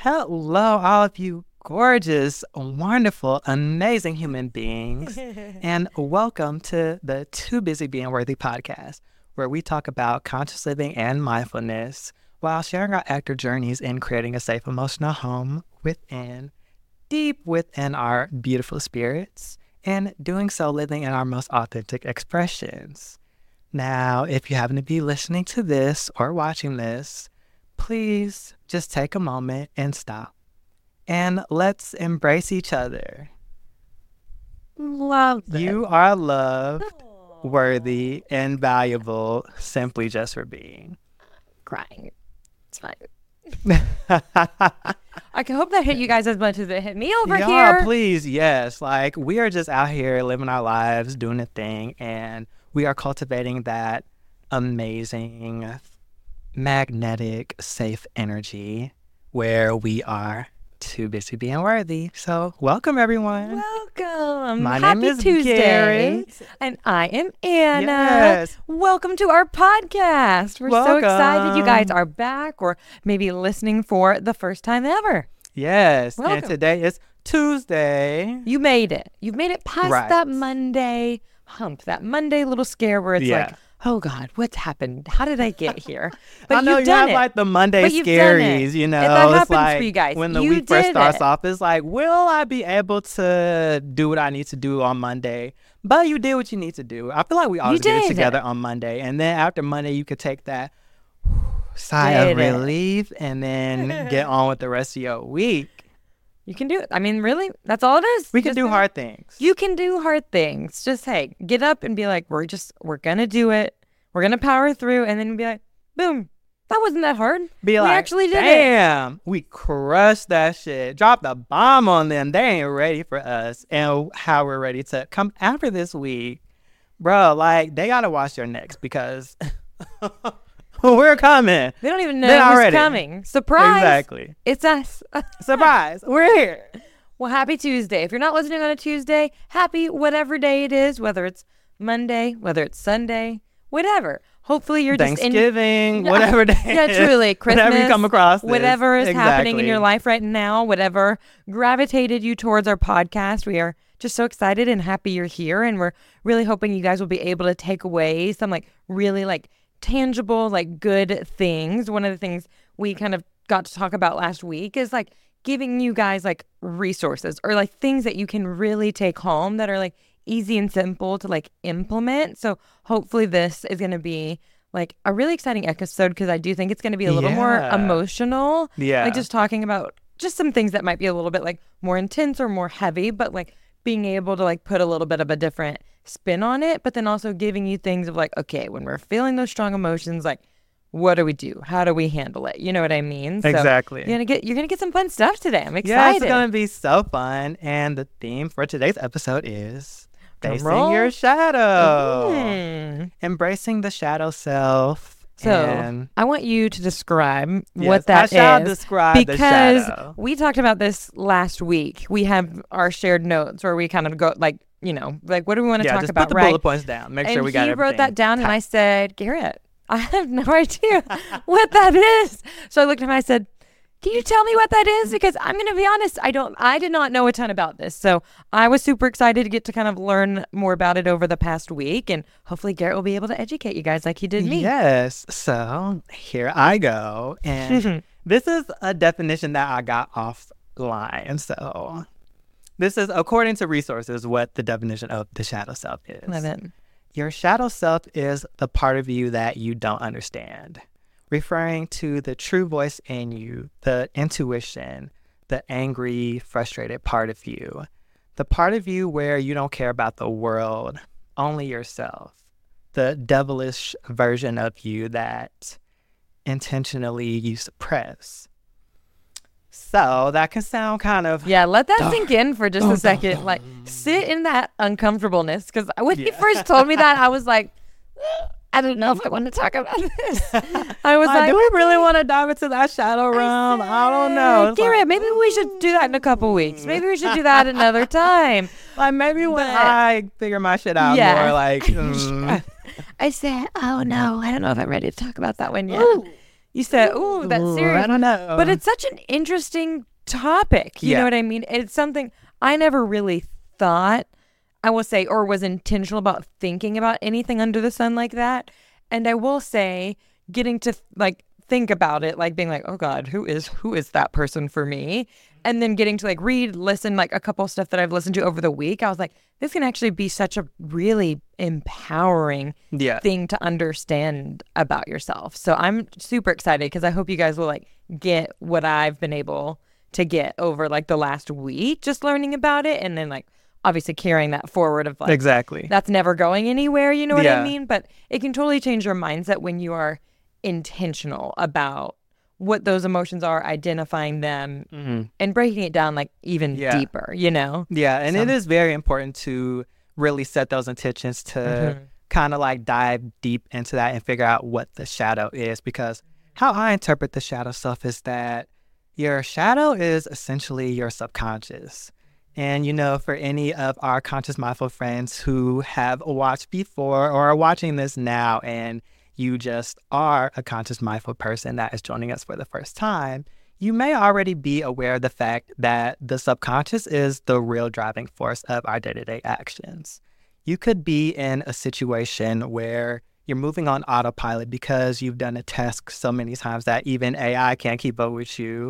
Hello, all of you gorgeous, wonderful, amazing human beings, and welcome to the Too Busy Being Worthy podcast, where we talk about conscious living and mindfulness while sharing our actor journeys in creating a safe emotional home deep within our beautiful spirits, and doing so living in our most authentic expressions. Now, if you happen to be listening to this or watching this, please just take a moment and stop. And let's embrace each other. Love it. You are loved, worthy, and valuable simply just for being. Crying. It's fine. I can hope that hit you guys as much as it hit me over here. Yeah, please, yes. Like, we are just out here living our lives, doing a thing, and we are cultivating that amazing, magnetic, safe energy where we are too busy being worthy. So, welcome, everyone. Welcome. My Happy name is Tuesday. Garrett. And I am Anna. Yes. Welcome to our podcast. We're so excited you guys are back or maybe listening for the first time ever. Yes. Welcome. And today is Tuesday. You made it. You've made it past Right. that Monday hump, that Monday little scare where it's like, oh God, what's happened? How did I get here? But I know you've you done have it. like the Monday But you've done it. scaries, you know. And that it's happens like for you guys. when the You week first did starts it. off, it's like, will I be able to do what I need to do on Monday? But you did what you need to do. I feel like we always get it did together it. on Monday. And then after Monday, you could take that sigh of Did it. relief and then get on with the rest of your week. You can do it. I mean, really, that's all it is. We can Just do hard things. You can do hard things. Just, hey, get up and be like, we're going to do it. We're going to power through. And then be like, boom, that wasn't that hard. Be like, we actually did it. damn, we crushed that shit. Dropped the bomb on them. They ain't ready for us. And how we're ready to come after this week. Bro, like, they got to watch their necks because we're coming. They don't even They're know who's already. coming. Surprise. Exactly. It's us. Surprise. We're here. Well, happy Tuesday. If you're not listening on a Tuesday, happy whatever day it is, whether it's Monday, whether it's Sunday, whatever. Hopefully you're just in Thanksgiving, whatever day. Yeah, truly. Christmas. Whatever you come across this. Whatever is happening in Exactly. your life right now, whatever gravitated you towards our podcast. We are just so excited and happy you're here. And we're really hoping you guys will be able to take away some really tangible, good things. One of the things we kind of got to talk about last week is giving you guys resources or things that you can really take home that are easy and simple to implement. So hopefully this is going to be a really exciting episode because I do think it's going to be a little more Yeah. emotional. Yeah. Just talking about just some things that might be a little bit more intense or more heavy, but being able to put a little bit of a different spin on it, but then also giving you things of okay, when we're feeling those strong emotions, what do we do? How do we handle it? You know what I mean? So Exactly. you're gonna get some fun stuff today. I'm excited. Yeah, it's going to be so fun. And the theme for today's episode is Drum facing roll. your shadow. Mm. Embracing the shadow self. So and I want you to describe yes, what that is. I shall describe the because shadow. we talked about this last week. We have our shared notes where we kind of go what do we want to talk just about, put the right? bullet points down. Make sure we got he everything. wrote that down, and I said, Garrett, I have no idea what that is. So I looked at him and I said, can you tell me what that is? Because I'm going to be honest, I did not know a ton about this. So I was super excited to get to kind of learn more about it over the past week. And hopefully Garrett will be able to educate you guys like he did me. Yes. So here I go. And this is a definition that I got offline. So this is, according to resources, what the definition of the shadow self is. Love it. Your shadow self is the part of you that you don't understand, referring to the true voice in you, the intuition, the angry, frustrated part of you, the part of you where you don't care about the world, only yourself, the devilish version of you that intentionally you suppress. So that can sound kind of Yeah, let that dark. sink in for just a second. Sit in that uncomfortableness. Because when he first told me that, I was like, I don't know if I want to talk about this. I was Like, like, do we really want to dive into that shadow realm? I don't know. It's Garrett, maybe we should do that in a couple weeks. Maybe we should do that another time. like maybe when But- I figure my shit out Yeah. more, like, I said, oh no, I don't know if I'm ready to talk about that one yet. Ooh. You said, ooh, that's serious. I don't know. But it's such an interesting topic. You know what I mean? It's something I never really thought, I will say, or was intentional about thinking about anything under the sun like that. And I will say, getting to like think about it, like being like, oh God, who is that person for me? And then getting to like read, listen, like a couple of stuff that I've listened to over the week. I was like, this can actually be such a really empowering thing to understand about yourself. So I'm super excited because I hope you guys will like get what I've been able to get over like the last week, just learning about it. And then like obviously carrying that forward of like, exactly, that's never going anywhere. You know what I mean? But it can totally change your mindset when you are intentional about what those emotions are, identifying them, and breaking it down like even deeper, you know? Yeah, and it is very important to really set those intentions to kind of like dive deep into that and figure out what the shadow is, because how I interpret the shadow self is that your shadow is essentially your subconscious. And, you know, for any of our conscious mindful friends who have watched before or are watching this now and you just are a conscious mindful person that is joining us for the first time, you may already be aware of the fact that the subconscious is the real driving force of our day-to-day actions. You could be in a situation where you're moving on autopilot because you've done a task so many times that even AI can't keep up with you,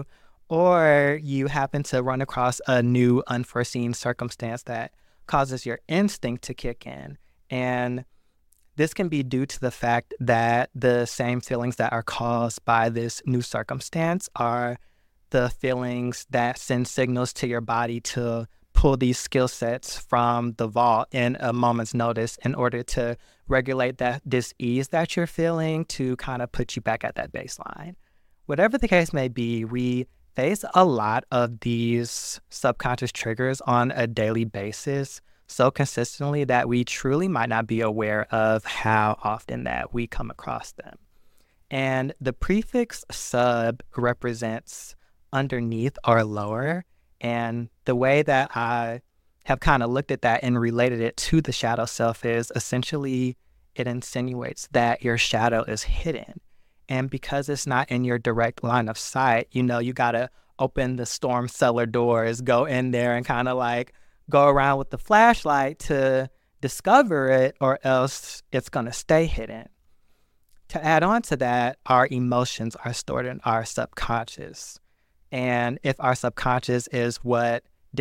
or you happen to run across a new unforeseen circumstance that causes your instinct to kick in. And this can be due to the fact that the same feelings that are caused by this new circumstance are the feelings that send signals to your body to pull these skill sets from the vault in a moment's notice in order to regulate that dis-ease that you're feeling to kind of put you back at that baseline. Whatever the case may be, we face a lot of these subconscious triggers on a daily basis so consistently that we truly might not be aware of how often that we come across them. And the prefix sub represents underneath or lower. And the way that I have kind of looked at that and related it to the shadow self is essentially it insinuates that your shadow is hidden. And because it's not in your direct line of sight, you know, you got to open the storm cellar doors, go in there and kind of like go around with the flashlight to discover it, or else it's going to stay hidden. To add on to that, our emotions are stored in our subconscious. And if our subconscious is what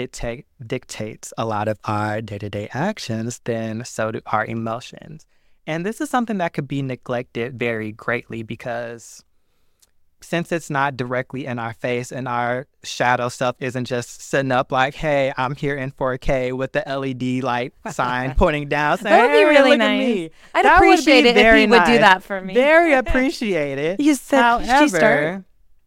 dictates a lot of our day-to-day actions, then so do our emotions. And this is something that could be neglected very greatly because since it's not directly in our face and our shadow self isn't just sitting up like, hey, I'm here in 4K with the LED light sign pointing down saying, that would be hey, really look nice. At me. I'd that appreciate it if he would do that for me. Very appreciated. You said, however,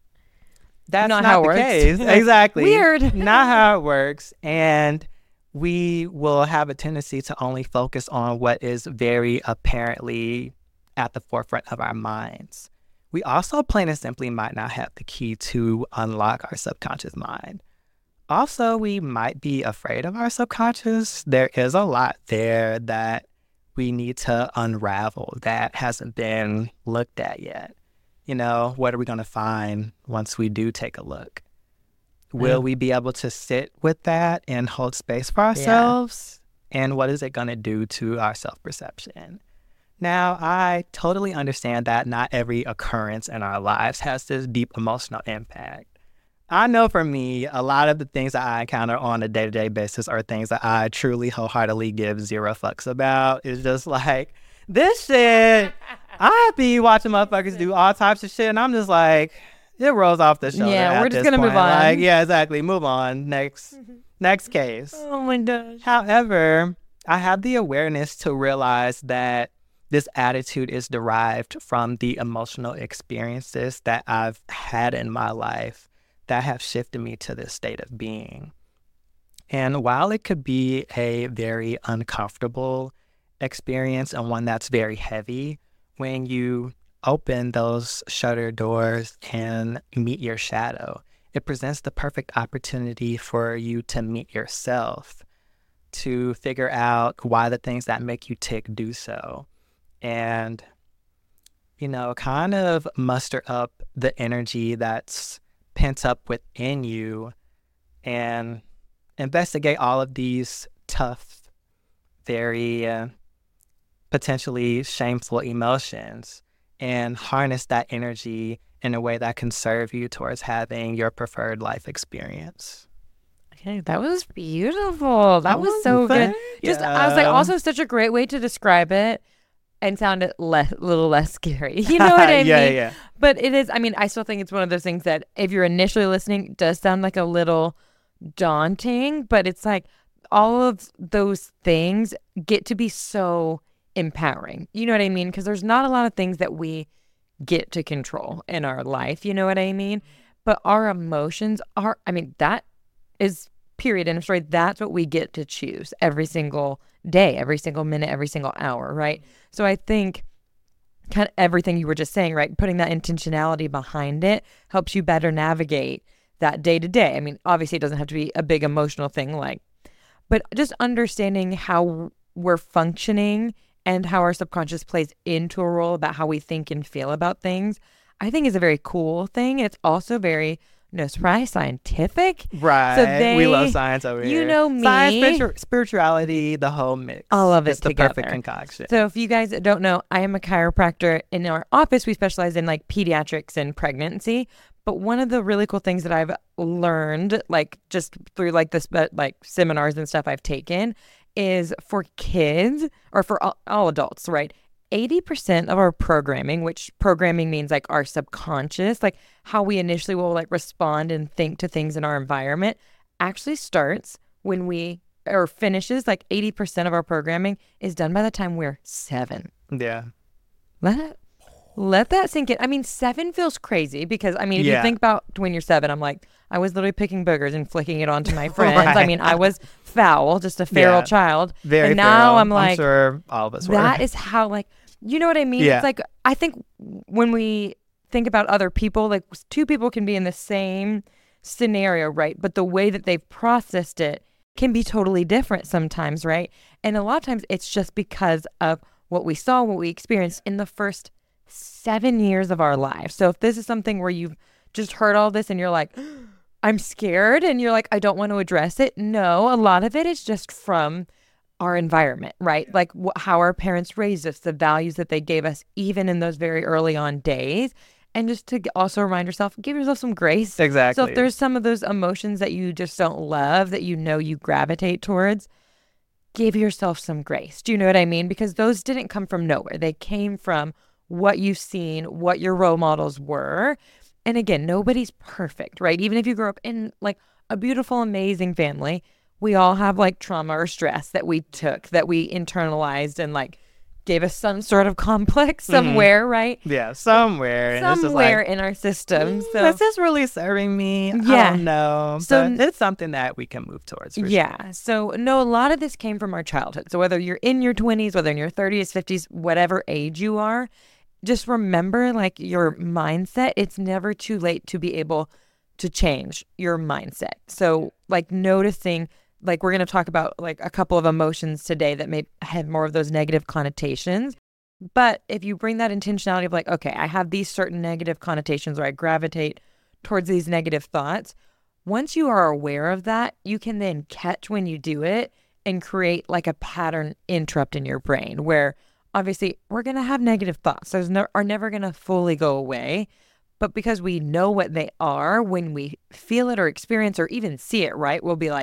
that's not how it the works. case. Exactly. Weird. Not how it works. And we will have a tendency to only focus on what is very apparently at the forefront of our minds. We also plain and simply might not have the key to unlock our subconscious mind. Also, we might be afraid of our subconscious. There is a lot there that we need to unravel that hasn't been looked at yet. You know, what are we going to find once we do take a look? Will we be able to sit with that and hold space for ourselves? Yeah. And what is it going to do to our self-perception? Now, I totally understand that not every occurrence in our lives has this deep emotional impact. I know for me, a lot of the things that I encounter on a day-to-day basis are things that I truly wholeheartedly give zero fucks about. It's just like, this shit, I be watching motherfuckers do all types of shit, and I'm just like, it rolls off the shoulder. Yeah, we're just going to move on. Like, yeah, exactly. Move on. Next case. Oh my gosh. However, I have the awareness to realize that this attitude is derived from the emotional experiences that I've had in my life that have shifted me to this state of being. And while it could be a very uncomfortable experience and one that's very heavy, when you open those shutter doors and meet your shadow, it presents the perfect opportunity for you to meet yourself, to figure out why the things that make you tick do so. And kind of muster up the energy that's pent up within you and investigate all of these tough, very potentially shameful emotions and harness that energy in a way that can serve you towards having your preferred life experience. Okay, that was beautiful. That was so good. I was like, also such a great way to describe it and sound it little less scary. You know what I mean? Yeah. But it is, I still think it's one of those things that if you're initially listening, it does sound like a little daunting, but it's like all of those things get to be so empowering. You know what I mean? Because there's not a lot of things that we get to control in our life. You know what I mean? But our emotions are, that is period end of story. That's what we get to choose every single day, every single minute, every single hour, right? So I think kind of everything you were just saying, right? Putting that intentionality behind it helps you better navigate that day to day. Obviously it doesn't have to be a big emotional thing, but just understanding how we're functioning and how our subconscious plays into a role about how we think and feel about things, I think is a very cool thing. It's also very, no surprise, scientific. Right. So we love science over here. You know me. Science, spirituality, the whole mix. All of it it's together. The perfect concoction. So if you guys don't know, I am a chiropractor. In our office, we specialize in pediatrics and pregnancy. But one of the really cool things that I've learned, just through this, seminars and stuff I've taken, is for kids or for all adults, right? 80% of our programming, which programming means our subconscious, how we initially will respond and think to things in our environment, actually starts when we, or finishes 80% of our programming is done by the time we're 7. Yeah. Let that sink in. 7 feels crazy because, if you think about when you're 7, I was literally picking boogers and flicking it onto my friends. Right. I was foul, just a feral child. Very and now feral. I'm sure all of us were. That is how, you know what I mean? Yeah. It's I think when we think about other people, two people can be in the same scenario, right? But the way that they've processed it can be totally different sometimes, right? And a lot of times it's just because of what we saw, what we experienced in the first 7 years of our lives. So if this is something where you've just heard all this and you're like, I'm scared, and you're like, I don't want to address it. No, a lot of it is just from our environment, right? How our parents raised us, the values that they gave us, even in those very early on days. And just to also remind yourself, give yourself some grace. Exactly. So if there's some of those emotions that you just don't love, that you gravitate towards, give yourself some grace. Do you know what I mean? Because those didn't come from nowhere. They came from what you've seen, what your role models were. And again, nobody's perfect, right? Even if you grew up in a beautiful, amazing family, we all have trauma or stress that we took, that we internalized and gave us some sort of complex somewhere, right? Yeah, somewhere. And somewhere in our system. So is this really serving me? Yeah. I don't know. So it's something that we can move towards. For sure. So no, a lot of this came from our childhood. So whether you're in your 20s, whether in your 30s, 50s, whatever age you are, just remember your mindset. It's never too late to be able to change your mindset. So noticing, we're going to talk about a couple of emotions today that may have more of those negative connotations. But if you bring that intentionality of okay, I have these certain negative connotations, or I gravitate towards these negative thoughts. Once you are aware of that, you can then catch when you do it and create a pattern interrupt in your brain where obviously we're going to have negative thoughts. Those are never going to fully go away. But because we know what they are, when we feel it or experience or even see it, right, we'll be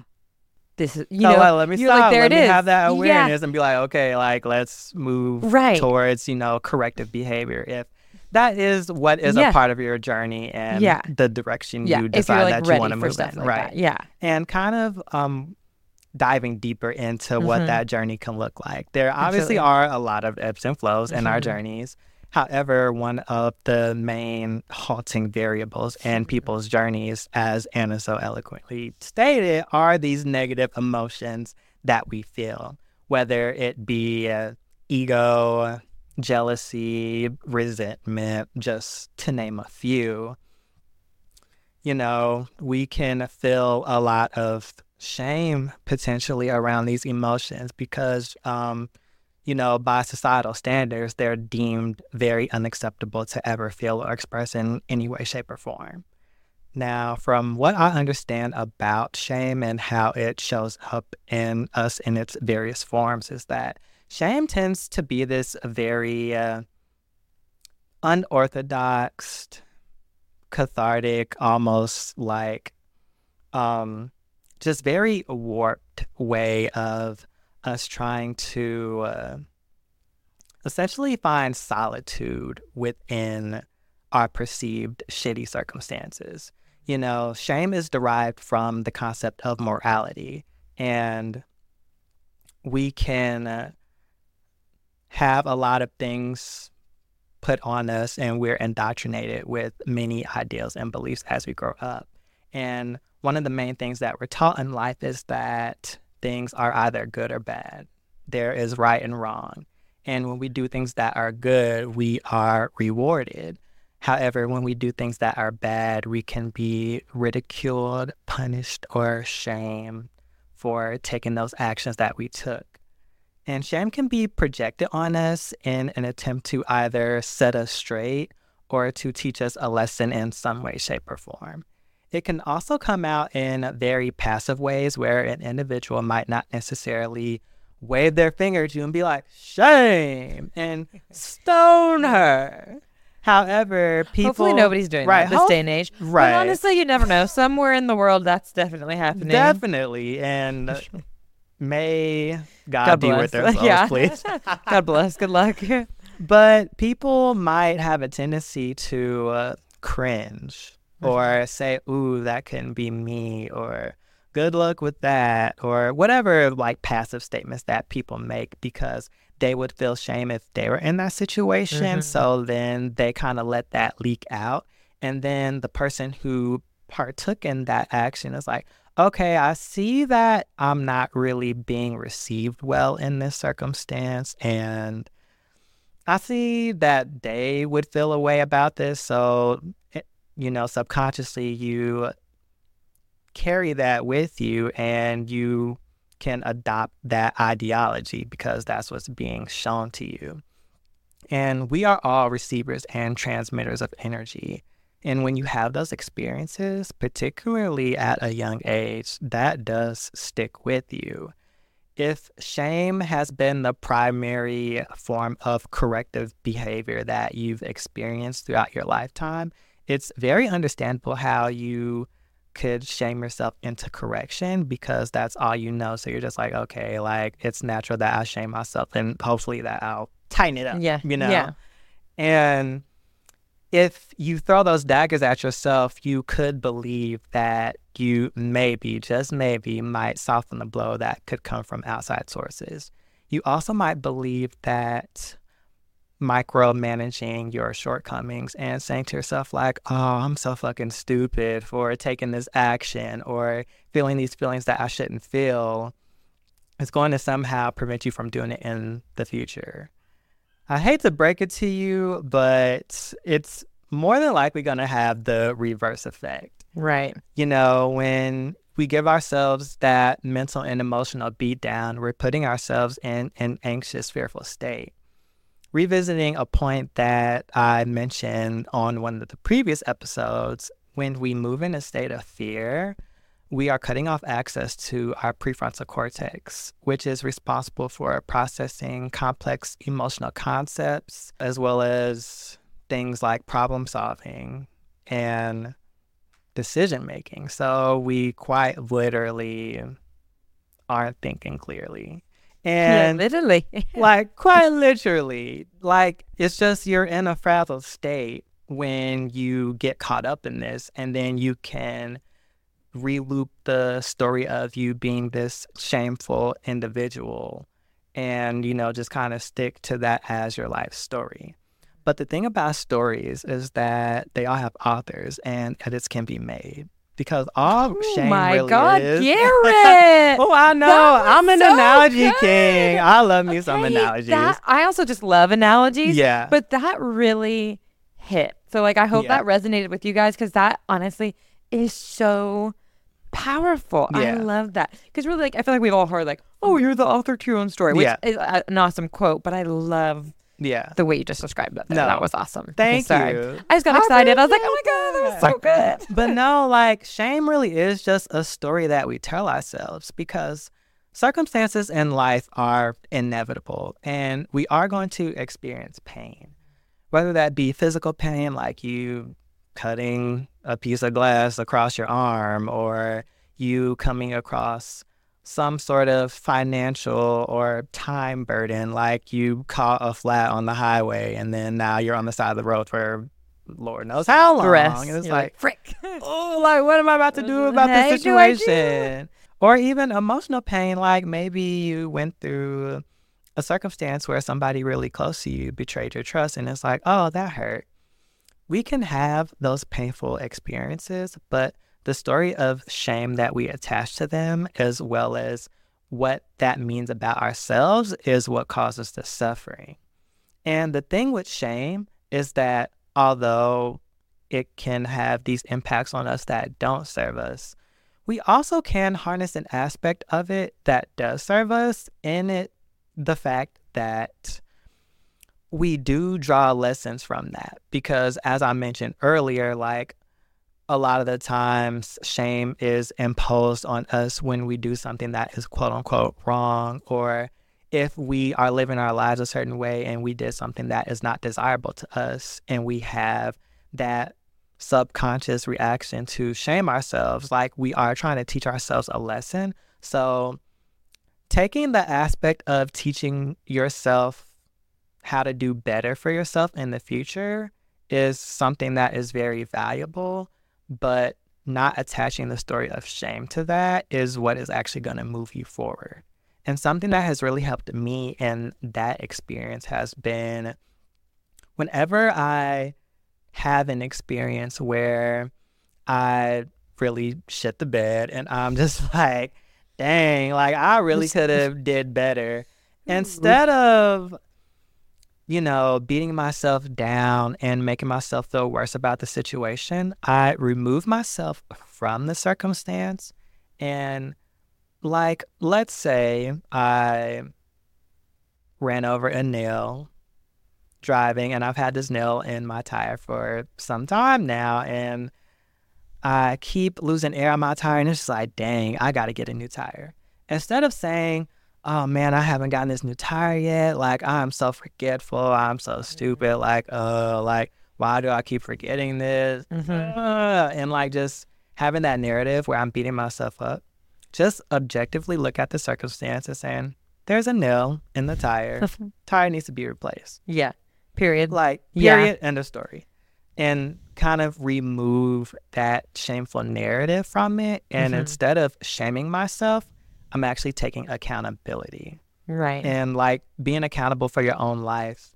this is, let me stop. There let it me is. have that awareness and be okay, let's move towards, corrective behavior. If that is what is a part of your journey and the direction you decide that you want to move in. Right. Yeah. And kind of diving deeper into what that journey can look like. There obviously are a lot of ebbs and flows in our journeys. However, one of the main halting variables in people's journeys, as Anna so eloquently stated, are these negative emotions that we feel, whether it be ego, jealousy, resentment, just to name a few. We can feel a lot of shame potentially around these emotions because by societal standards, they're deemed very unacceptable to ever feel or express in any way, shape, or form. Now, from what I understand about shame and how it shows up in us in its various forms, is that shame tends to be this very unorthodox, cathartic, almost like just very warped way of us trying to essentially find solitude within our perceived shitty circumstances. Shame is derived from the concept of morality, and we can have a lot of things put on us, and we're indoctrinated with many ideals and beliefs as we grow up. And one of the main things that we're taught in life is that things are either good or bad. There is right and wrong. And when we do things that are good, we are rewarded. However, when we do things that are bad, we can be ridiculed, punished, or shamed for taking those actions that we took. And shame can be projected on us in an attempt to either set us straight or to teach us a lesson in some way, shape, or form. It can also come out in very passive ways where an individual might not necessarily wave their finger at you and be like, shame, and stone her. However, people... Hopefully nobody's doing that this day and age. Right. But honestly, you never know. Somewhere in the world, that's definitely happening. Definitely. And may God be with their souls, yeah. please. God bless. Good luck. But people might have a tendency to cringe or say, ooh, that couldn't be me, or good luck with that, or whatever like passive statements that people make because they would feel shame if they were in that situation. Mm-hmm. So then they kind of let that leak out. And then the person who partook in that action is like, okay, I see that I'm not really being received well in this circumstance. And I see that they would feel a way about this. So, subconsciously you carry that with you and you can adopt that ideology because that's what's being shown to you. And we are all receivers and transmitters of energy. And when you have those experiences, particularly at a young age, that does stick with you. If shame has been the primary form of corrective behavior that you've experienced throughout your lifetime, it's very understandable how you could shame yourself into correction because that's all you know. So you're just like, okay, like it's natural that I shame myself and hopefully that I'll tighten it up, Yeah. And if you throw those daggers at yourself, you could believe that you maybe, just maybe, might soften the blow that could come from outside sources. You also might believe that micromanaging your shortcomings and saying to yourself like, oh, I'm so fucking stupid for taking this action or feeling these feelings that I shouldn't feel, is going to somehow prevent you from doing it in the future. I hate to break it to you, but it's more than likely going to have the reverse effect. Right. When we give ourselves that mental and emotional beat down, we're putting ourselves in an anxious, fearful state. Revisiting a point that I mentioned on one of the previous episodes, when we move in a state of fear, we are cutting off access to our prefrontal cortex, which is responsible for processing complex emotional concepts, as well as things like problem solving and decision making. So we quite literally aren't thinking clearly. And literally, like quite literally, like it's just you're in a frazzled state when you get caught up in this, and then you can reloop the story of you being this shameful individual and, just kind of stick to that as your life story. But the thing about stories is that they all have authors and edits can be made. Because all shame really God, is... Garrett! Oh, I know. I'm an analogy king. I love me some analogies. I also just love analogies. Yeah. But that really hit. So, I hope that resonated with you guys because that, honestly, is so powerful. I Yeah. love that. Because really, like, I feel like we've all heard, like, oh, you're the author to your own story, which Yeah. is an awesome quote, but I love Yeah. the way you just described that. No. That was awesome. Okay, Thank sorry. you. I just got excited. I was like, oh my God, that was so good. But no, like, shame really is just a story that we tell ourselves because circumstances in life are inevitable and we are going to experience pain, whether that be physical pain, like you cutting a piece of glass across your arm, or you coming across some sort of financial or time burden, like you caught a flat on the highway and then now you're on the side of the road for Lord knows how long. Stress. And it's You're like, frick. oh, like, what am I about to do about Hey, this do I do? situation? Or even emotional pain, like maybe you went through a circumstance where somebody really close to you betrayed your trust and it's like, oh, that hurt. We can have those painful experiences, but the story of shame that we attach to them, as well as what that means about ourselves, is what causes the suffering. And the thing with shame is that although it can have these impacts on us that don't serve us, we also can harness an aspect of it that does serve us, in it the fact that we do draw lessons from that. Because as I mentioned earlier, like, a lot of the times shame is imposed on us when we do something that is quote unquote wrong, or if we are living our lives a certain way and we did something that is not desirable to us and we have that subconscious reaction to shame ourselves, like we are trying to teach ourselves a lesson. So taking the aspect of teaching yourself how to do better for yourself in the future is something that is very valuable, but not attaching the story of shame to that is what is actually going to move you forward. And something that has really helped me in that experience has been whenever I have an experience where I really shit the bed and I'm just like, dang, like I really could have did better. Instead of, beating myself down and making myself feel worse about the situation, I remove myself from the circumstance. And like, let's say I ran over a nail driving and I've had this nail in my tire for some time now and I keep losing air on my tire and it's just like, dang, I got to get a new tire. Instead of saying, oh man, I haven't gotten this new tire yet. Like, I'm so forgetful. I'm so stupid. Like, why do I keep forgetting this? And like just having that narrative where I'm beating myself up, just objectively look at the circumstance and saying, there's a nail in the tire. Tire needs to be replaced. Yeah. Period. Like, period, end of story. And kind of remove that shameful narrative from it. And instead of shaming myself, I'm actually taking accountability. Right. And like being accountable for your own life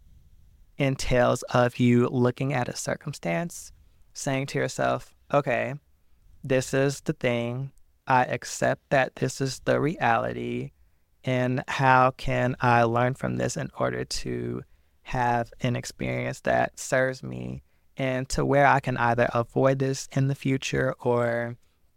entails of you looking at a circumstance, saying to yourself, okay, this is the thing. I accept that this is the reality. And how can I learn from this in order to have an experience that serves me and to where I can either avoid this in the future or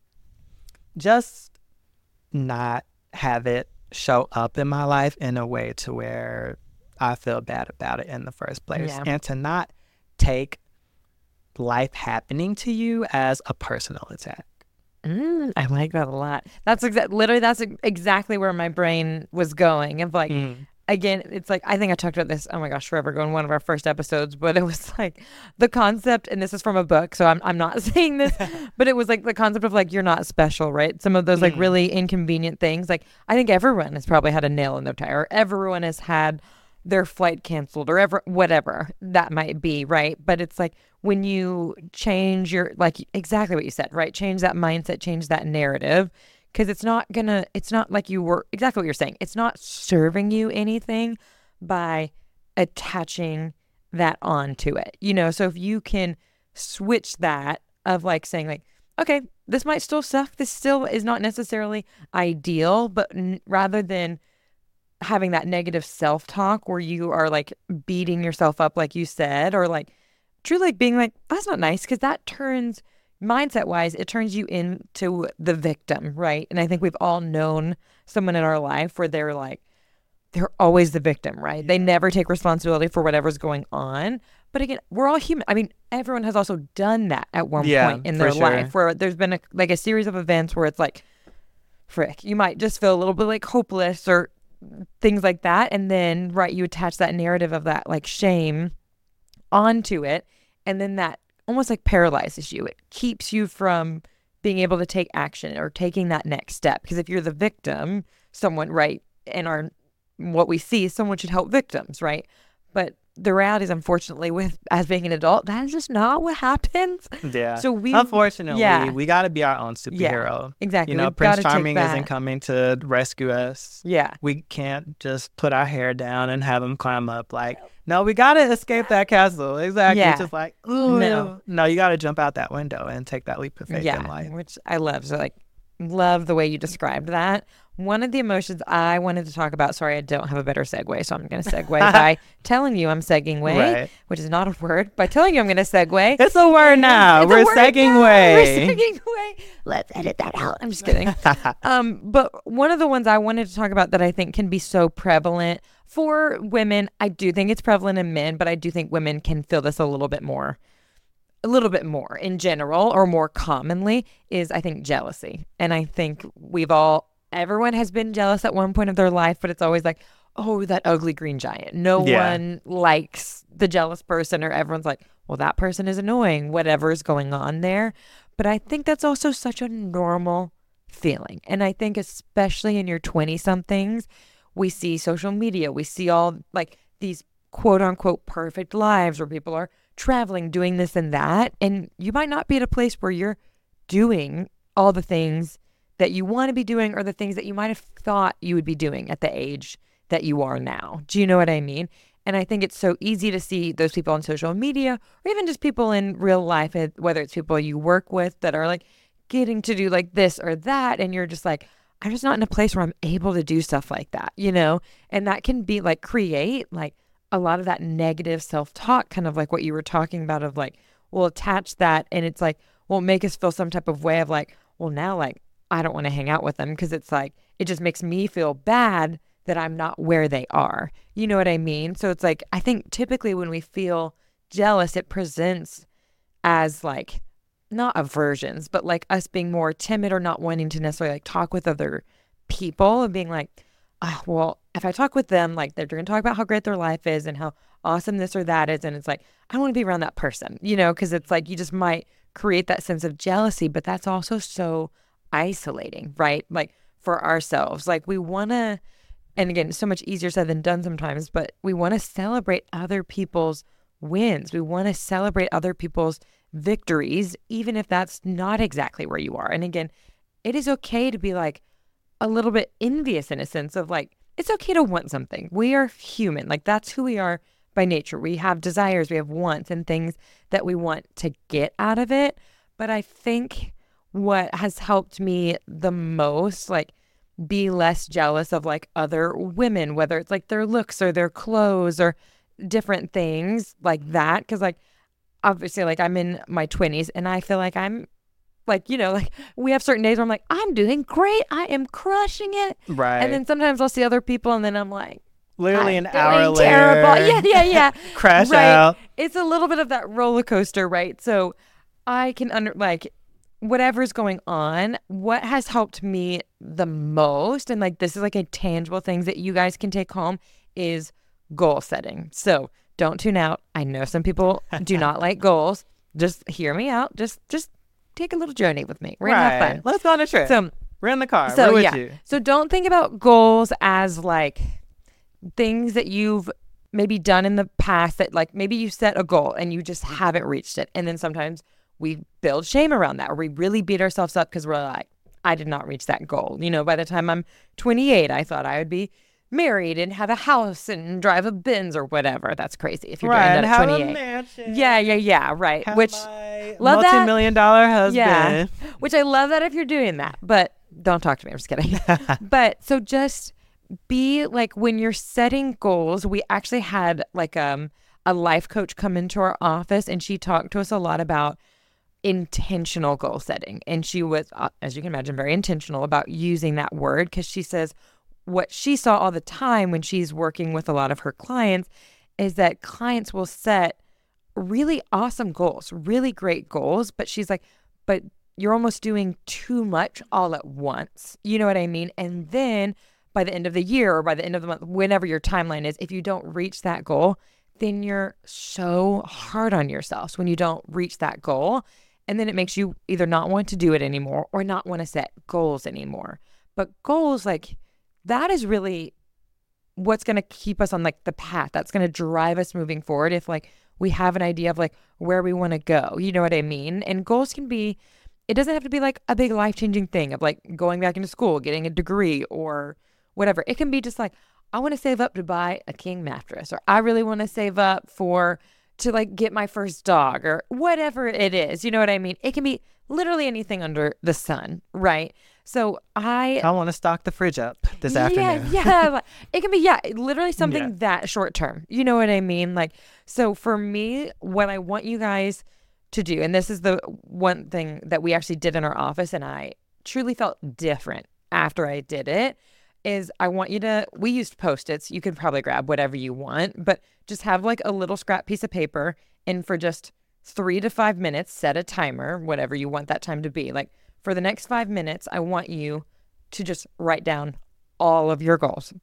just not have it show up in my life in a way to where I feel bad about it in the first place. Yeah. And to not take life happening to you as a personal attack. I like that a lot. That's exactly where my brain was going. Of like, again, it's like, I think I talked about this, oh my gosh, forever ago in one of our first episodes, but it was like the concept, and this is from a book, so I'm not saying this, but it was like the concept of like, you're not special, right? Some of those like really inconvenient things. Like, I think everyone has probably had a nail in their tire, or everyone has had their flight canceled, or whatever that might be, right? But it's like, when you change your, like exactly what you said, right? Change that mindset, change that narrative, because it's not like you were, exactly what you're saying. It's not serving you anything by attaching that onto it, So if you can switch that of like saying like, okay, this might still suck. This still is not necessarily ideal, but rather than having that negative self-talk where you are like beating yourself up, like you said, or like truly like being like, that's not nice, because that turns mindset wise, it turns you into the victim, right? And I think we've all known someone in our life where they're always the victim, right? They never take responsibility for whatever's going on. But again, we're all human. I mean, everyone has also done that at one point in their life, where there's been a series of events where it's like, frick, you might just feel a little bit like hopeless or things like that. And then, right, you attach that narrative of that like shame onto it. And then that almost like paralyzes you. It keeps you from being able to take action or taking that next step. Because if you're the victim, someone, right, in what we see, someone should help victims, right? But the reality is, unfortunately, with as being an adult, that is just not what happens. Yeah. So unfortunately, we got to be our own superhero. Yeah, exactly. You know, Prince Charming isn't coming to rescue us. Yeah. We can't just put our hair down and have him climb up. Like, no, we got to escape that castle. Exactly. Yeah. It's just like, ooh, no, you got to jump out that window and take that leap of faith in life. Which I love. So, like, love the way you described that. One of the emotions I wanted to talk about, sorry, I don't have a better segue, so I'm going to segue by telling you I'm seguing way, which is not a word. By telling you I'm going to segue. It's a word now. We're seguing way. We're seguing way. Let's edit that out. I'm just kidding. But one of the ones I wanted to talk about that I think can be so prevalent for women, I do think it's prevalent in men, but I do think women can feel this a little bit more in general, or more commonly, is I think jealousy. And I think everyone has been jealous at one point of their life, but it's always like, oh, that ugly green giant. No one likes the jealous person, or everyone's like, well, that person is annoying, whatever's going on there. But I think that's also such a normal feeling. And I think especially in your 20-somethings, we see social media, we see all like these quote unquote perfect lives where people are traveling, doing this and that. And you might not be at a place where you're doing all the things that you want to be doing, or the things that you might have thought you would be doing at the age that you are now. Do you know what I mean? And I think it's so easy to see those people on social media, or even just people in real life, whether it's people you work with that are like getting to do like this or that. And you're just like, I'm just not in a place where I'm able to do stuff like that, you know? And that can be like create like a lot of that negative self-talk, kind of like what you were talking about, of like, we'll attach that, and it's like, will make us feel some type of way of like, well, now like, I don't want to hang out with them, because it's like, it just makes me feel bad that I'm not where they are. You know what I mean? So it's like, I think typically when we feel jealous, it presents as like, not aversions, but like us being more timid or not wanting to necessarily like talk with other people, and being like, oh, well, if I talk with them, like they're going to talk about how great their life is and how awesome this or that is. And it's like, I don't want to be around that person, you know, because it's like, you just might create that sense of jealousy, but that's also so isolating, right? Like for ourselves, like we want to, and again, it's so much easier said than done sometimes, but we want to celebrate other people's wins. We want to celebrate other people's victories, even if that's not exactly where you are. And again, it is okay to be like a little bit envious, in a sense of like, it's okay to want something. We are human. Like that's who we are by nature. We have desires, we have wants and things that we want to get out of it. But I think what has helped me the most, like, be less jealous of like other women, whether it's like their looks or their clothes or different things like that. Because like, obviously, like I'm in my 20s and I feel like I'm like, you know, like we have certain days where I'm like, I'm doing great, I am crushing it. Right. And then sometimes I'll see other people and then I'm like, literally I'm an hour later. Terrible. Yeah. Crash right. out. It's a little bit of that roller coaster, right? So I can whatever's going on, what has helped me the most, and like this is like a tangible things that you guys can take home, is goal setting. So don't tune out. I know some people do not like goals. Just hear me out. Just take a little journey with me. We're gonna have fun. Let's go on a trip. So we're in the car. We're with you. So don't think about goals as like things that you've maybe done in the past, that like maybe you set a goal and you just haven't reached it. And then sometimes we build shame around that, or we really beat ourselves up because we're like, I did not reach that goal. You know, by the time I'm 28, I thought I would be married and have a house and drive a Benz or whatever. That's crazy if you're doing that at 28. A mansion. Yeah, right. Have Which love that multi-million-dollar husband. Yeah, which I love that if you're doing that, but don't talk to me. I'm just kidding. But so just be like, when you're setting goals, we actually had like a life coach come into our office, and she talked to us a lot about intentional goal setting. And she was, as you can imagine, very intentional about using that word, because she says what she saw all the time when she's working with a lot of her clients is that clients will set really awesome goals, really great goals. But she's like, but you're almost doing too much all at once. You know what I mean? And then by the end of the year or by the end of the month, whenever your timeline is, if you don't reach that goal, then you're so hard on yourself when you don't reach that goal. And then it makes you either not want to do it anymore or not want to set goals anymore. But goals, like, that is really what's going to keep us on like the path. That's going to drive us moving forward. If like we have an idea of like where we want to go, you know what I mean? And goals can be, it doesn't have to be like a big life-changing thing of like going back into school, getting a degree or whatever. It can be just like, I want to save up to buy a king mattress, or I really want to save up to like get my first dog, or whatever it is. You know what I mean? It can be literally anything under the sun, right? So I want to stock the fridge up this afternoon. Yeah. It can be, literally something that short term. You know what I mean? Like, so for me, what I want you guys to do, and this is the one thing that we actually did in our office, and I truly felt different after I did it, is I want you to, we used Post-its. You could probably grab whatever you want, but just have like a little scrap piece of paper, and for just 3 to 5 minutes, set a timer, whatever you want that time to be. Like for the next 5 minutes, I want you to just write down all of your goals.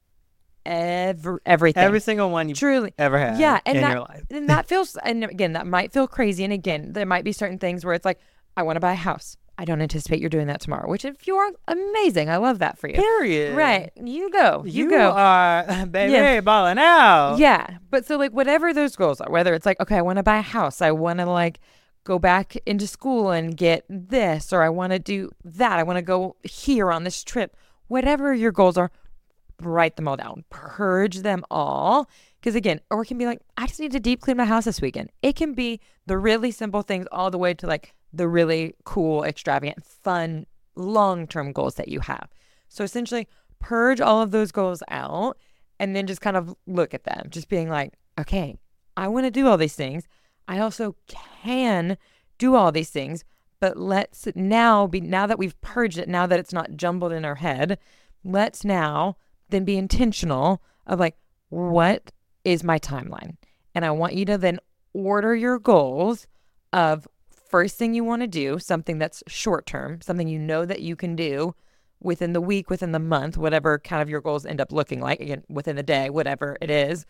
Everything. Every single one you truly ever had and in that, your life. And that feels, and again, that might feel crazy. And again, there might be certain things where it's like, I want to buy a house. I don't anticipate you're doing that tomorrow, which if you are, amazing. I love that for you. Period. Right. You go. You are, baby, balling out. Yeah. But so like whatever those goals are, whether it's like, okay, I want to buy a house. I want to like go back into school and get this, or I want to do that. I want to go here on this trip. Whatever your goals are, write them all down. Purge them all. Because again, or it can be like, I just need to deep clean my house this weekend. It can be the really simple things all the way to like the really cool, extravagant, fun, long-term goals that you have. So essentially, purge all of those goals out and then just kind of look at them. Just being like, okay, I want to do all these things. I also can do all these things, but let's now that we've purged it, now that it's not jumbled in our head, let's now then be intentional of like, what is my timeline? And I want you to then order your goals of first thing you want to do, something that's short term, something you know that you can do within the week, within the month, whatever kind of your goals end up looking like, again, within the day, whatever it is.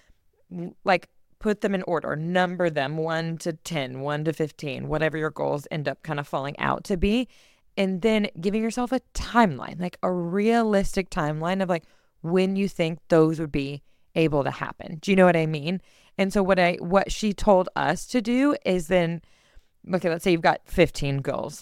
Like, put them in order, number them 1 to 10, 1 to 15, whatever your goals end up kind of falling out to be. And then giving yourself a timeline, like a realistic timeline of like when you think those would be able to happen. Do you know what I mean? And so what she told us to do is then, okay, let's say you've got 15 goals.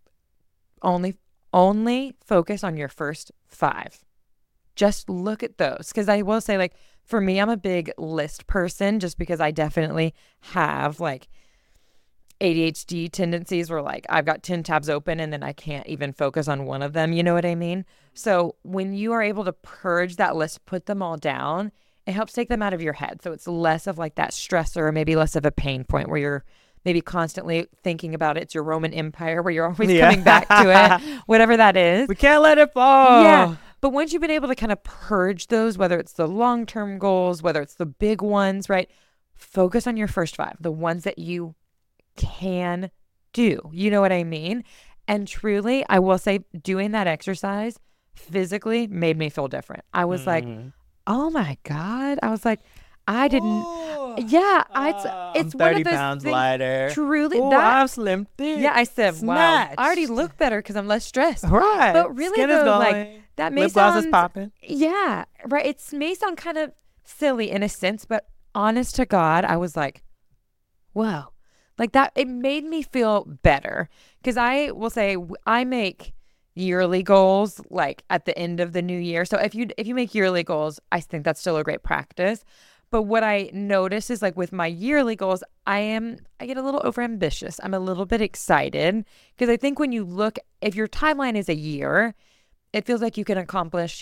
Only focus on your first 5. Just look at those. Because I will say, like, for me, I'm a big list person just because I definitely have like ADHD tendencies where like I've got 10 tabs open and then I can't even focus on one of them. You know what I mean? So when you are able to purge that list, put them all down, it helps take them out of your head. So it's less of like that stressor, or maybe less of a pain point where you're maybe constantly thinking about it. It's your Roman Empire where you're always coming back to it, whatever that is. We can't let it fall. Yeah. But once you've been able to kind of purge those, whether it's the long-term goals, whether it's the big ones, right? Focus on your first 5, the ones that you can do. You know what I mean? And truly, I will say doing that exercise physically made me feel different. I was like, oh my God. I was like, I didn't. It's 30 one of those pounds things, lighter. Truly, I'm slim thick. Yeah, I said, Snatched. wow, I already look better because I'm less stressed. Right. But really, Skin though, is going. like that may Lip gloss is sound popping. Yeah, right. It may sound kind of silly in a sense, but honest to God, I was like, wow, like that. It made me feel better because I will say I make yearly goals like at the end of the new year. So if you make yearly goals, I think that's still a great practice. But what I notice is like with my yearly goals, I get a little overambitious. I'm a little bit excited because I think when you look, if your timeline is a year, it feels like you can accomplish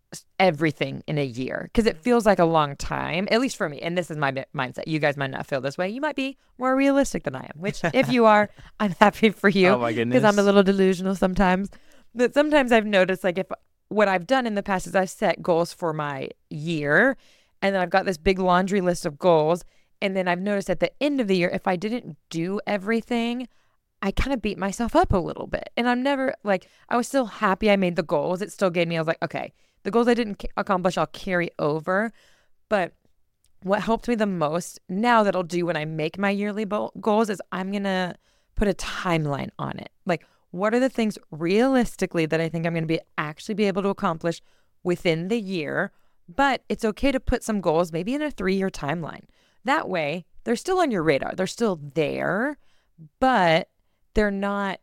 everything in a year, because it feels like a long time, at least for me. And this is my mindset. You guys might not feel this way. You might be more realistic than I am, which if you are, I'm happy for you. Oh my goodness. Because I'm a little delusional sometimes. But sometimes I've noticed, like, if what I've done in the past is I've set goals for my year, and then I've got this big laundry list of goals. And then I've noticed at the end of the year, if I didn't do everything, I kind of beat myself up a little bit. And I'm never like, I was still happy I made the goals. It still gave me, I was like, okay, the goals I didn't accomplish, I'll carry over. But what helped me the most now that I'll do when I make my yearly goals is I'm going to put a timeline on it. Like, what are the things realistically that I think I'm going to actually be able to accomplish within the year? But it's okay to put some goals maybe in a 3-year timeline. That way, they're still on your radar. They're still there, but they're not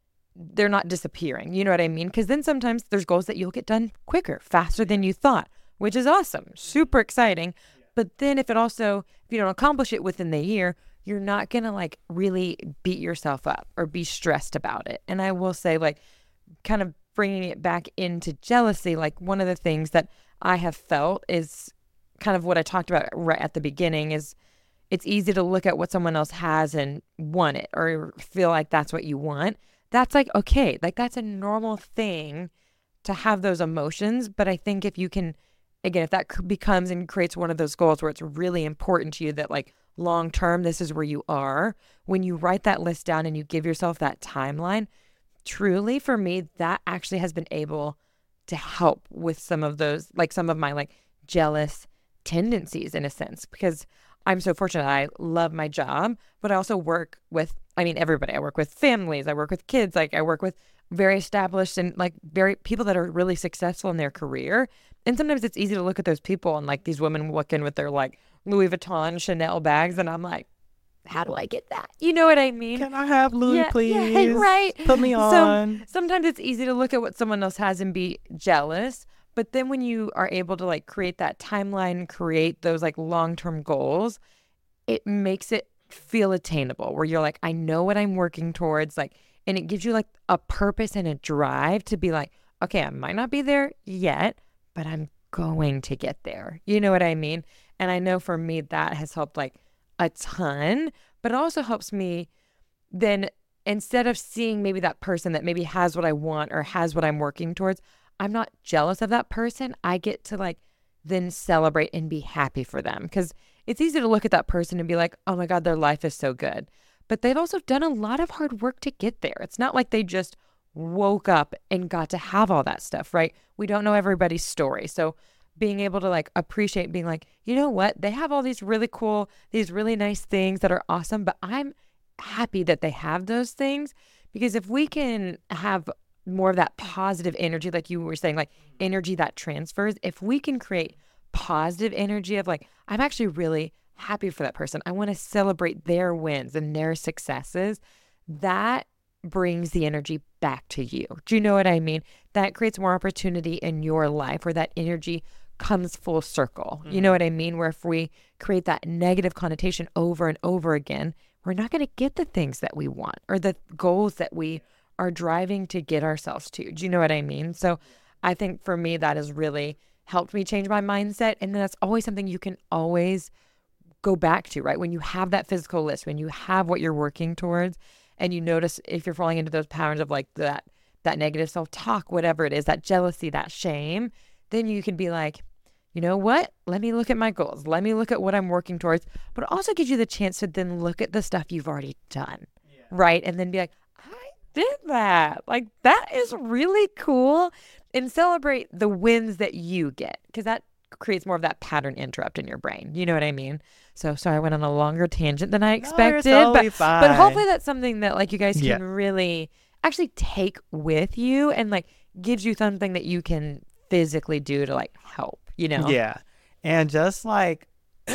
disappearing. You know what I mean? Because then sometimes there's goals that you'll get done quicker, faster than you thought, which is awesome, super exciting. But then if you don't accomplish it within the year, you're not going to like really beat yourself up or be stressed about it. And I will say, like, kind of bringing it back into jealousy, like one of the things that I have felt is kind of what I talked about right at the beginning is it's easy to look at what someone else has and want it or feel like that's what you want. That's like, okay, like that's a normal thing to have those emotions. But I think if you can, again, if that becomes and creates one of those goals where it's really important to you that like long term, this is where you are, when you write that list down and you give yourself that timeline, truly for me, that actually has been able to help with some of those, like some of my like jealous tendencies in a sense, because I'm so fortunate. I love my job, but I also work with, everybody. I work with families. I work with kids. Like I work with very established and like very people that are really successful in their career. And sometimes it's easy to look at those people and like these women walk in with their like Louis Vuitton, Chanel bags. And I'm like, how do I get that? You know what I mean? Can I have Louis, please? Yeah, right. Put me on. So sometimes it's easy to look at what someone else has and be jealous. But then when you are able to like create that timeline, create those like long-term goals, it makes it feel attainable where you're like, I know what I'm working towards. Like, and it gives you like a purpose and a drive to be like, okay, I might not be there yet, but I'm going to get there. You know what I mean? And I know for me that has helped like a ton, but it also helps me then instead of seeing maybe that person that maybe has what I want or has what I'm working towards, I'm not jealous of that person. I get to like then celebrate and be happy for them because it's easy to look at that person and be like, oh my God, their life is so good. But they've also done a lot of hard work to get there. It's not like they just woke up and got to have all that stuff, right? We don't know everybody's story. So being able to like appreciate being like, you know what? They have all these really cool, these really nice things that are awesome, but I'm happy that they have those things because if we can have more of that positive energy, like you were saying, like energy that transfers, if we can create positive energy of like, I'm actually really happy for that person. I want to celebrate their wins and their successes. That brings the energy back to you. Do you know what I mean? That creates more opportunity in your life where that energy comes full circle. You know what I mean? Where if we create that negative connotation over and over again, we're not going to get the things that we want or the goals that we are driving to get ourselves to. Do you know what I mean? So I think for me, that has really helped me change my mindset. And that's always something you can always go back to, right? When you have that physical list, when you have what you're working towards, and you notice if you're falling into those patterns of like that negative self-talk, whatever it is, that jealousy, that shame, then you can be like, you know what? Let me look at my goals. Let me look at what I'm working towards. But it also gives you the chance to then look at the stuff you've already done, right? And then be like, I did that. Like, that is really cool. And celebrate the wins that you get because that creates more of that pattern interrupt in your brain. You know what I mean? So sorry, I went on a longer tangent than I expected. No, totally but hopefully that's something that like you guys can really actually take with you and like gives you something that you can physically do to like help, you know? Yeah. And just like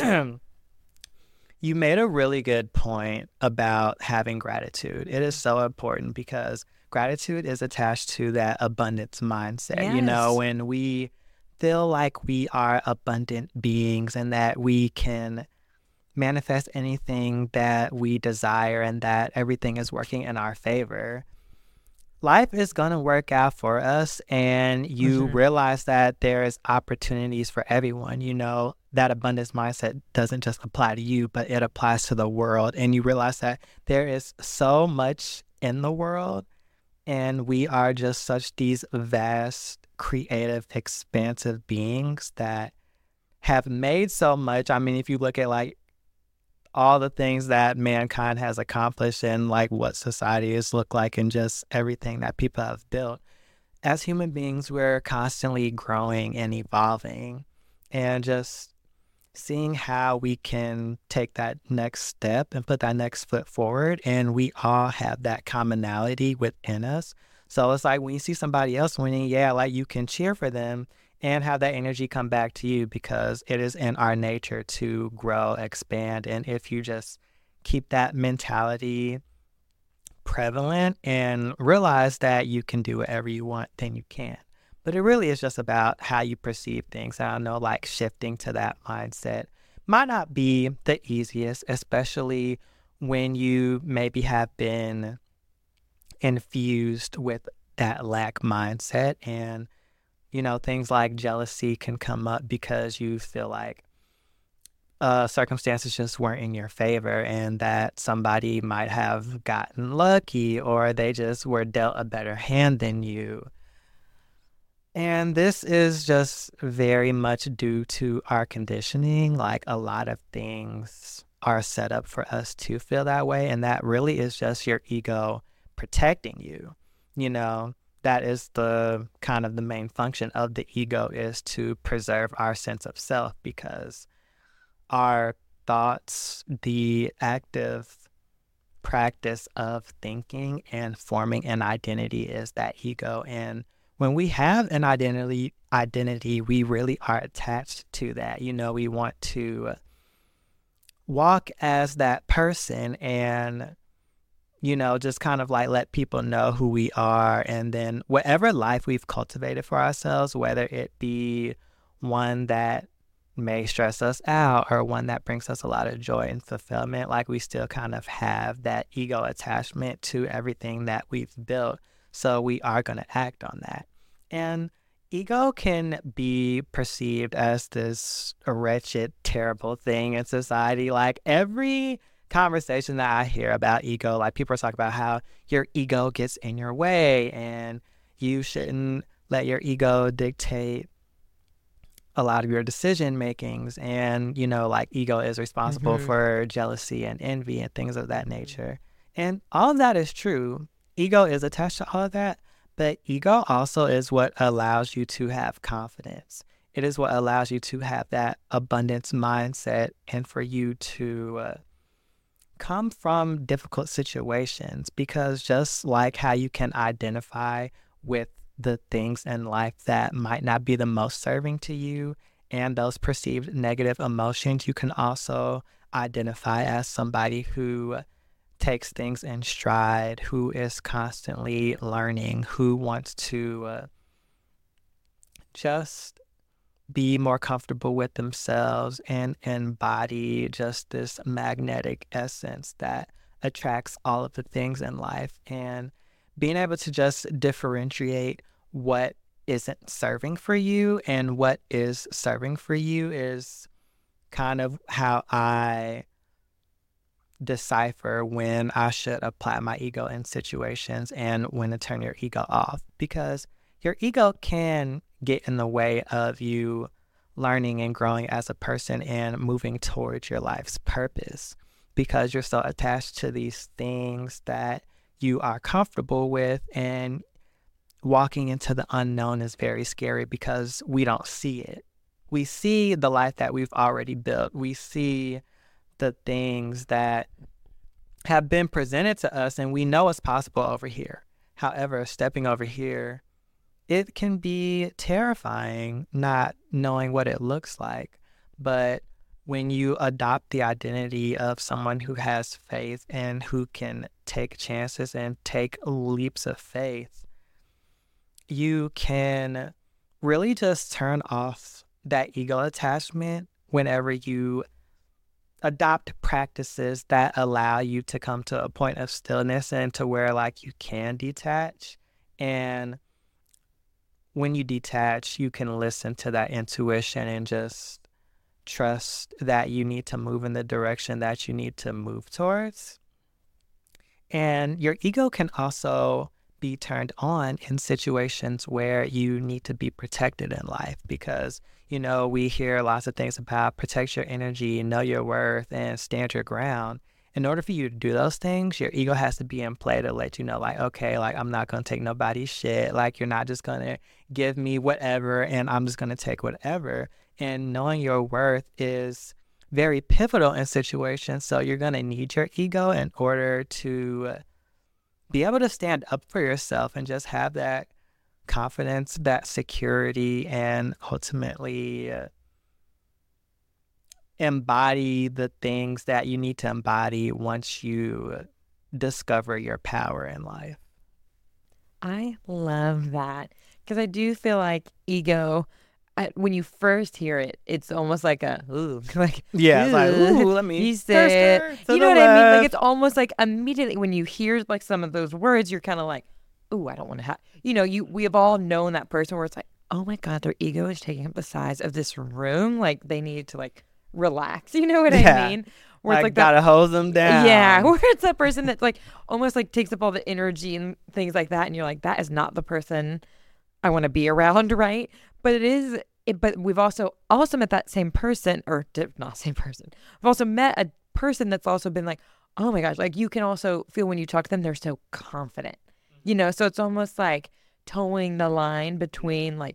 you made a really good point about having gratitude. It is so important because gratitude is attached to that abundance mindset. Yes. You know, when we feel like we are abundant beings and that we can manifest anything that we desire and that everything is working in our favor, life is going to work out for us, and you realize that there's opportunities for everyone. That abundance mindset doesn't just apply to you, but it applies to the world. And you realize that there is so much in the world, and we are just such these vast, creative, expansive beings that have made so much. I mean, if you look at like all the things that mankind has accomplished and like what society has looked like and just everything that people have built, as human beings, we're constantly growing and evolving, and just seeing how we can take that next step and put that next foot forward. And we all have that commonality within us. So it's like when you see somebody else winning, yeah, like you can cheer for them and have that energy come back to you, because it is in our nature to grow, expand. And if you just keep that mentality prevalent and realize that you can do whatever you want, then you can. But it really is just about how you perceive things. I don't know, like shifting to that mindset might not be the easiest, especially when you maybe have been infused with that lack mindset. And, things like jealousy can come up because you feel like circumstances just weren't in your favor, and that somebody might have gotten lucky, or they just were dealt a better hand than you. And this is just very much due to our conditioning. Like a lot of things are set up for us to feel that way, and that really is just your ego protecting you. That is the kind of the main function of the ego, is to preserve our sense of self, because our thoughts, the active practice of thinking and forming an identity, is that ego. And when we have an identity, we really are attached to that. We want to walk as that person and, just kind of like let people know who we are. And then whatever life we've cultivated for ourselves, whether it be one that may stress us out or one that brings us a lot of joy and fulfillment, like we still kind of have that ego attachment to everything that we've built. So we are going to act on that. And ego can be perceived as this wretched, terrible thing in society. Like every conversation that I hear about ego, like people are talking about how your ego gets in your way and you shouldn't let your ego dictate a lot of your decision makings. And, like ego is responsible for jealousy and envy and things of that nature. And all of that is true. Ego is attached to all of that. But ego also is what allows you to have confidence. It is what allows you to have that abundance mindset, and for you to come from difficult situations. Because just like how you can identify with the things in life that might not be the most serving to you and those perceived negative emotions, you can also identify as somebody who takes things in stride, who is constantly learning, who wants to just be more comfortable with themselves and embody just this magnetic essence that attracts all of the things in life. And being able to just differentiate what isn't serving for you and what is serving for you is kind of how I decipher when I should apply my ego in situations and when to turn your ego off, because your ego can get in the way of you learning and growing as a person and moving towards your life's purpose, because you're so attached to these things that you are comfortable with. And walking into the unknown is very scary because we don't see it. We see the life that we've already built. We see the things that have been presented to us, and we know it's possible over here. However, stepping over here, it can be terrifying not knowing what it looks like. But when you adopt the identity of someone who has faith and who can take chances and take leaps of faith, you can really just turn off that ego attachment whenever you adopt practices that allow you to come to a point of stillness and to where like you can detach And when you detach, you can listen to that intuition and just trust that you need to move in the direction that you need to move towards. And your ego can also be turned on in situations where you need to be protected in life because, we hear lots of things about protect your energy, know your worth, and stand your ground. In order for you to do those things, your ego has to be in play to let you know, like, okay, like, I'm not going to take nobody's shit. Like, you're not just going to give me whatever and I'm just going to take whatever. And knowing your worth is very pivotal in situations. So you're going to need your ego in order to be able to stand up for yourself and just have that confidence, that security, and ultimately embody the things that you need to embody once you discover your power in life. I love that because I do feel like ego, when you first hear it, it's almost like a ooh, like yeah, it's like ooh, let me you say it. You know what I mean? Like it's almost like immediately when you hear like some of those words, you're kind of like, ooh, I don't want to have. We have all known that person where it's like, oh my god, their ego is taking up the size of this room. Like they need to like relax. You know what I mean? Where it's like gotta hose them down. Yeah, where it's that person that's like almost like takes up all the energy and things like that, and you're like, that is not the person I want to be around, right? But it is. But we've also met that same person, or not same person. I've also met a person that's also been like, oh my gosh, like you can also feel when you talk to them, they're so confident, So it's almost like towing the line between like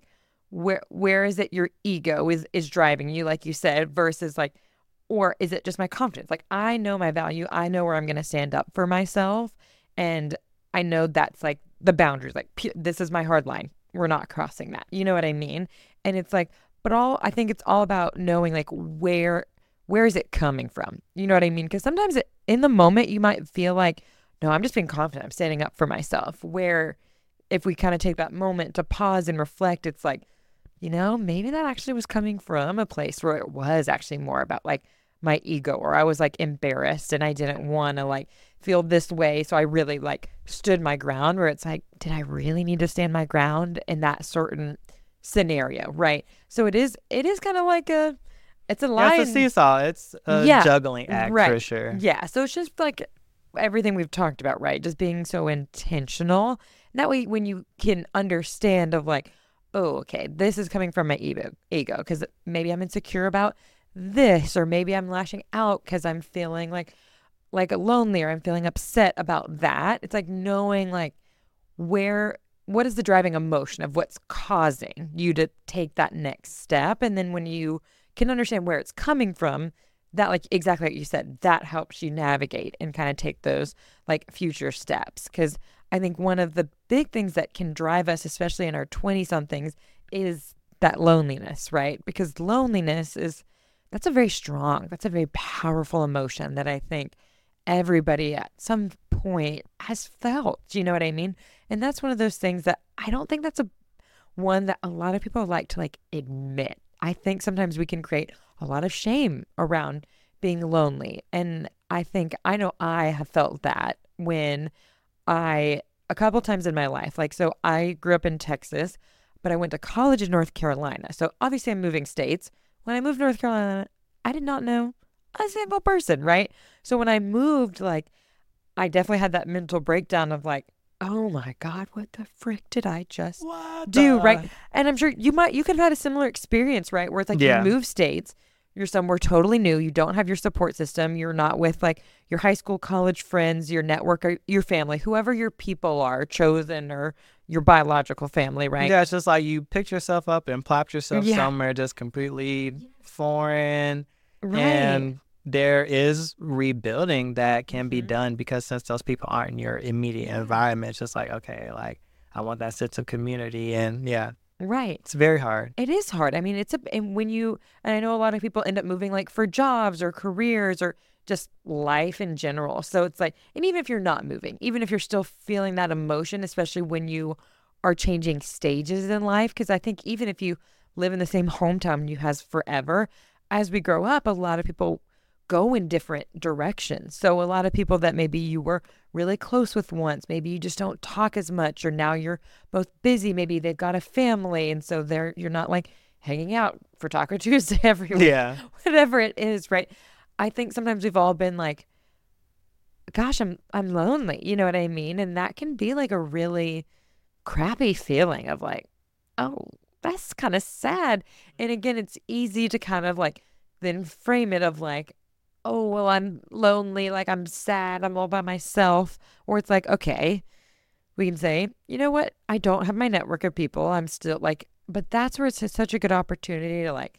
where is it your ego is driving you, like you said, versus like, or is it just my confidence? Like I know my value, I know where I'm going to stand up for myself, and I know that's like the boundaries. Like this is my hard line. We're not crossing that. You know what I mean? And it's like, I think it's all about knowing like where is it coming from? You know what I mean? Because sometimes in the moment you might feel like, no, I'm just being confident. I'm standing up for myself. Where if we kind of take that moment to pause and reflect, it's like, maybe that actually was coming from a place where it was actually more about like my ego, or I was like embarrassed and I didn't want to like feel this way. So I really like stood my ground, where it's like, did I really need to stand my ground in that certain scenario? Right. So it is kind of like it's a line. It's a seesaw. It's a juggling act for sure. Yeah. So it's just like everything we've talked about, right? Just being so intentional. And that way, when you can understand of like, oh, okay, this is coming from my ego, because maybe I'm insecure about this, or maybe I'm lashing out because I'm feeling like lonely, or I'm feeling upset about that. It's like knowing like what is the driving emotion of what's causing you to take that next step. And then when you can understand where it's coming from, that like exactly like you said, that helps you navigate and kind of take those like future steps. Because I think one of the big things that can drive us, especially in our 20-somethings, is that loneliness, right? Because loneliness that's a very powerful emotion that I think everybody at some point has felt. You know what I mean? And that's one of those things that I don't think that's one that a lot of people like to like admit. I think sometimes we can create a lot of shame around being lonely. And I know I have felt that when a couple times in my life. Like, so I grew up in Texas, but I went to college in North Carolina. So obviously I'm moving states. When I moved to North Carolina, I did not know a single person, right? So when I moved, like, I definitely had that mental breakdown of like, oh my God, what the frick did I just do, right? And I'm sure you could have had a similar experience, right? Where it's like you move states, you're somewhere totally new, you don't have your support system, you're not with like your high school, college friends, your network, or your family, whoever your people are, chosen, or your biological family, right? Yeah, it's just like you picked yourself up and plopped yourself somewhere just completely foreign. Right. And there is rebuilding that can be done, because since those people aren't in your immediate environment, it's just like, okay, like I want that sense of community. And right. It's very hard. It is hard. I mean, and I know a lot of people end up moving like for jobs or careers or just life in general. So it's like, and even if you're not moving, even if you're still feeling that emotion, especially when you are changing stages in life, because I think even if you live in the same hometown you has forever, as we grow up, a lot of people go in different directions. So a lot of people that maybe you were really close with once, maybe you just don't talk as much, or now you're both busy. Maybe they've got a family, and so you're not like hanging out for Taco Tuesday every week. Yeah. Whatever it is, right? I think sometimes we've all been like, gosh, I'm lonely. You know what I mean? And that can be like a really crappy feeling of like, oh, that's kind of sad. And again, it's easy to kind of like then frame it of like, oh, well, I'm lonely, like I'm sad, I'm all by myself. Or it's like, okay, we can say, you know what? I don't have my network of people. I'm still like, but that's where it's such a good opportunity to like,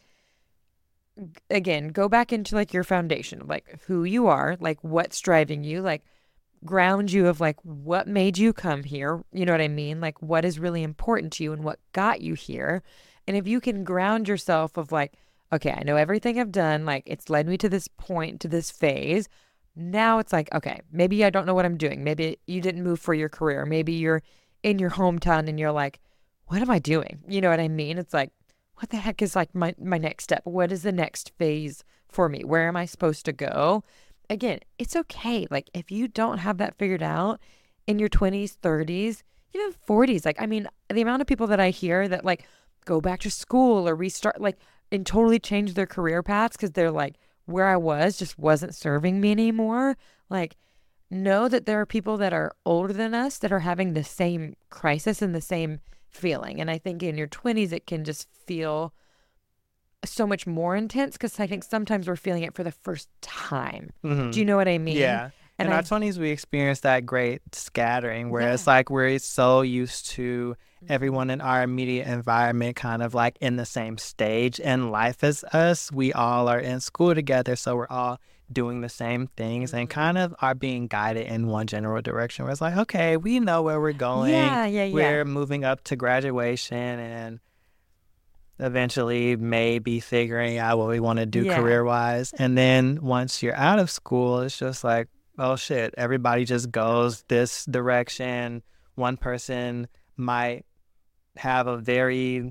again, go back into like your foundation, like who you are, like what's driving you, like ground you of like what made you come here. You know what I mean? Like what is really important to you and what got you here. And if you can ground yourself of like, okay, I know everything I've done, like it's led me to this point, to this phase. Now it's like, okay, maybe I don't know what I'm doing. Maybe you didn't move for your career. Maybe you're in your hometown and you're like, what am I doing? You know what I mean? It's like, what the heck is like my next step? What is the next phase for me? Where am I supposed to go? Again, it's okay. Like if you don't have that figured out in your 20s, 30s, even 40s, like, I mean, the amount of people that I hear that like go back to school or restart, like, and totally change their career paths because they're like, where I was just wasn't serving me anymore. Like, know that there are people that are older than us that are having the same crisis and the same feeling. And I think in your 20s, it can just feel so much more intense because I think sometimes we're feeling it for the first time. Mm-hmm. Do you know what I mean? Yeah. In our 20s, we experience that great scattering where it's like we're so used to everyone in our immediate environment kind of like in the same stage in life as us. We all are in school together, so we're all doing the same things and kind of are being guided in one general direction where it's like, okay, we know where we're going. We're moving up to graduation and eventually maybe figuring out what we want to do career-wise. And then once you're out of school, it's just like, oh shit, everybody just goes this direction. One person might have a very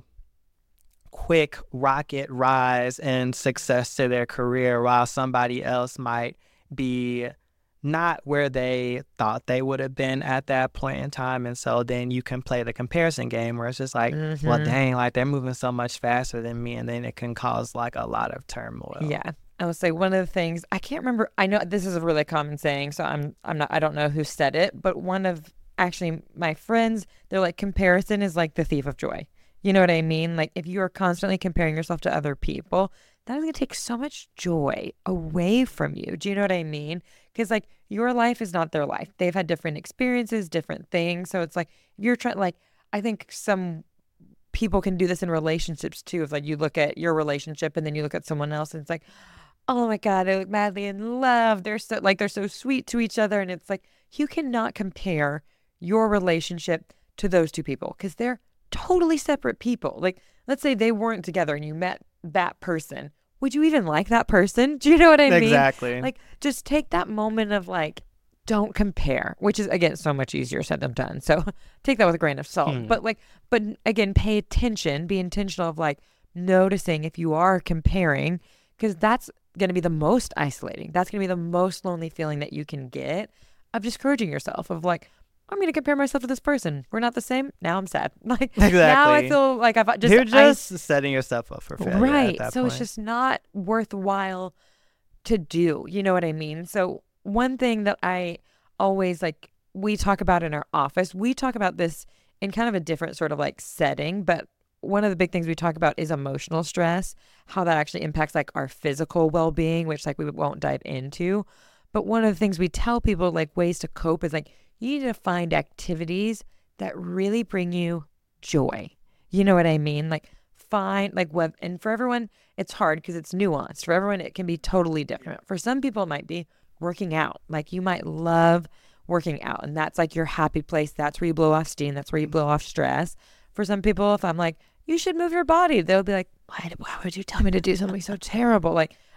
quick rocket rise and success to their career, while somebody else might be not where they thought they would have been at that point in time. And so then you can play the comparison game where it's just like, well, dang, like they're moving so much faster than me. And then it can cause like a lot of turmoil. Yeah. I would say one of the things, I can't remember, I know this is a really common saying, so I don't know who said it, but one of actually my friends, they're like, comparison is like the thief of joy. You know what I mean? Like if you are constantly comparing yourself to other people, that is going to take so much joy away from you. Do you know what I mean? Because like your life is not their life. They've had different experiences, different things. So it's like you're trying, like, I think some people can do this in relationships too. If like you look at your relationship and then you look at someone else and it's like, oh my God, they look madly in love. They're so sweet to each other. And it's like, you cannot compare your relationship to those two people because they're totally separate people. Like, let's say they weren't together and you met that person. Would you even like that person? Do you know what I mean? Exactly. Like, just take that moment of like, don't compare, which is, again, so much easier said than done. So take that with a grain of salt. But again, pay attention, be intentional of like noticing if you are comparing, because that's going to be the most isolating. That's going to be the most lonely feeling that you can get of discouraging yourself of like, I'm going to compare myself to this person. We're not the same. Now I'm sad. Like exactly. Now I feel like you're just setting yourself up for failure. Right. At that so point. It's just not worthwhile to do. You know what I mean? So one thing that I always like, we talk about in our office, we talk about this in kind of a different sort of like setting, but one of the big things we talk about is emotional stress, how that actually impacts like our physical well-being, which like we won't dive into. But one of the things we tell people like ways to cope is like, you need to find activities that really bring you joy. You know what I mean? Like find like what, and for everyone, it's hard because it's nuanced. For everyone, it can be totally different. For some people, it might be working out. Like you might love working out and that's like your happy place. That's where you blow off steam. That's where you blow off stress. For some people, if I'm like, you should move your body, they'll be like, why would you tell me to do something so terrible? Like,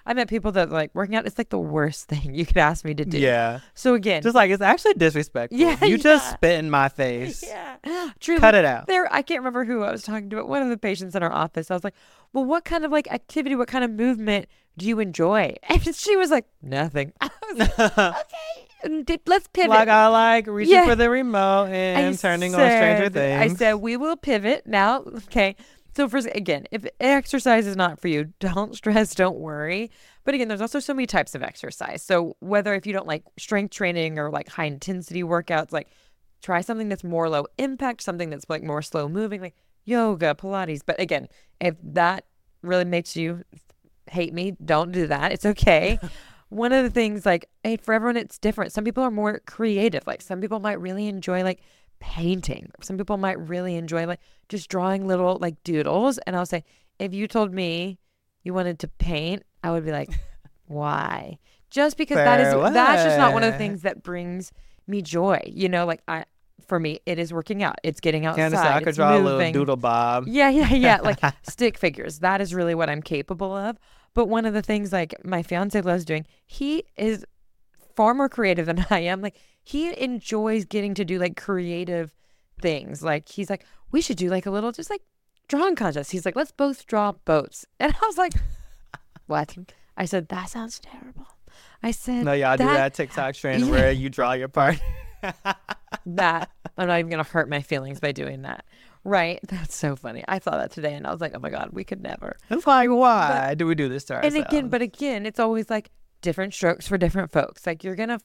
I met people that like working out. It's like the worst thing you could ask me to do. Yeah. So again, Just like, it's actually disrespectful. Yeah, You just yeah. spit in my face. yeah, truly. Cut it out. I can't remember who I was talking to, but one of the patients in our office, I was like, well, what kind of like activity, what kind of movement do you enjoy? And she was like, nothing. I was like, okay, let's pivot. Like I like reaching for the remote and turning on Stranger Things. I said, we will pivot now. Okay. So first, again, if exercise is not for you, don't stress, don't worry. But again, there's also so many types of exercise. So whether if you don't like strength training or like high intensity workouts, like try something that's more low impact, something that's like more slow moving, like yoga, Pilates. But again, if that really makes you hate me, don't do that. It's okay. One of the things, like, hey, for everyone, it's different. Some people are more creative. Like some people might really enjoy like painting. Some people might really enjoy like just drawing little like doodles. And I'll say, if you told me you wanted to paint, I would be like, why? Just because that's just not one of the things that brings me joy. You know, like for me, it is working out. It's getting outside. Candace, I could draw moving. a little doodle bob. Yeah. Like stick figures. That is really what I'm capable of. But one of the things like my fiance loves doing, he is far more creative than I am. Like he enjoys getting to do like creative things. Like he's like, we should do like a little just like drawing contest. He's like, let's both draw boats. And I was like, what? I said, that sounds terrible. I said, no, y'all do that TikTok trend where you draw your part. That I'm not even gonna hurt my feelings by doing that. Right? That's so funny. I saw that today and I was like, oh my God, we could never. It's like, why do we do this to ourselves? And again, it's always like different strokes for different folks. Like you're gonna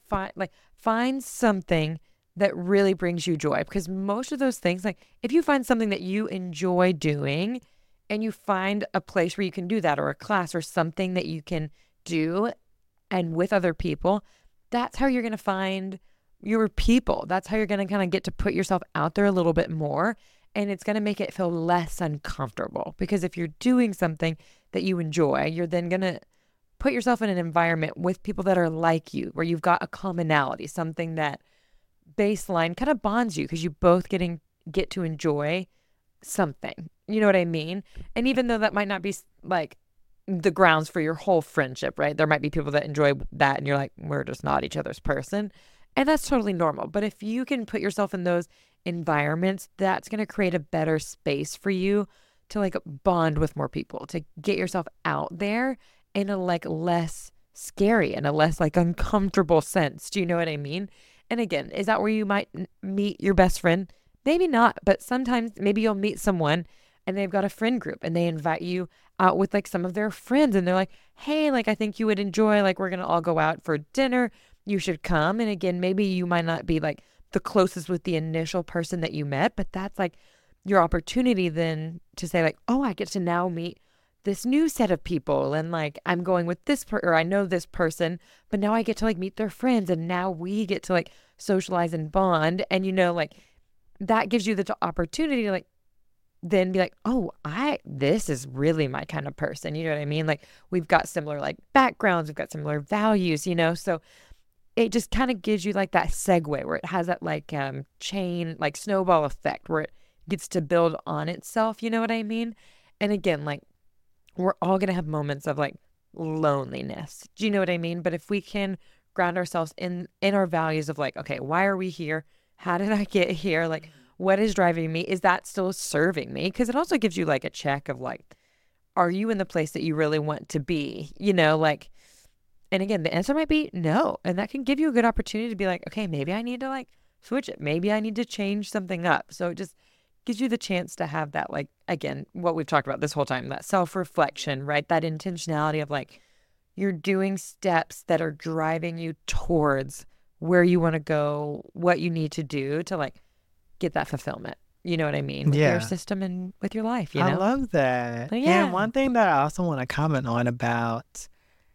find something that really brings you joy, because most of those things, like if you find something that you enjoy doing and you find a place where you can do that, or a class or something that you can do and with other people, that's how you're going to find your people. That's how you're going to kind of get to put yourself out there a little bit more. And it's going to make it feel less uncomfortable, because if you're doing something that you enjoy, you're then going to put yourself in an environment with people that are like you, where you've got a commonality, something that baseline kind of bonds you, because you both get to enjoy something. You know what I mean? And even though that might not be like the grounds for your whole friendship, right? There might be people that enjoy that and you're like, we're just not each other's person. And that's totally normal. But if you can put yourself in those environments, that's going to create a better space for you to like bond with more people, to get yourself out there in a like less scary and a less like uncomfortable sense. Do you know what I mean? And again, is that where you might meet your best friend? Maybe not, but sometimes maybe you'll meet someone and they've got a friend group and they invite you out with like some of their friends and they're like, hey, like I think you would enjoy, like we're going to all go out for dinner. You should come. And again, maybe you might not be like the closest with the initial person that you met, but that's like your opportunity then to say like, oh, I get to now meet this new set of people, and like I'm going with this or I know this person, but now I get to like meet their friends, and now we get to like socialize and bond. And you know, like that gives you the opportunity to like then be like, oh, this is really my kind of person. You know what I mean? Like we've got similar like backgrounds, we've got similar values, you know? So it just kind of gives you like that segue where it has that like chain, like snowball effect where it gets to build on itself. You know what I mean? And again, like we're all going to have moments of like loneliness. Do you know what I mean? But if we can ground ourselves in our values of like, okay, why are we here? How did I get here? Like, what is driving me? Is that still serving me? Because it also gives you like a check of like, are you in the place that you really want to be? You know, like, and again, the answer might be no. And that can give you a good opportunity to be like, okay, maybe I need to like switch it. Maybe I need to change something up. So it just gives you the chance to have that, like, again, what we've talked about this whole time, that self-reflection, right? That intentionality of like, you're doing steps that are driving you towards where you want to go, what you need to do to like get that fulfillment. You know what I mean? With your system and with your life, you know? I love that. Yeah. And one thing that I also want to comment on about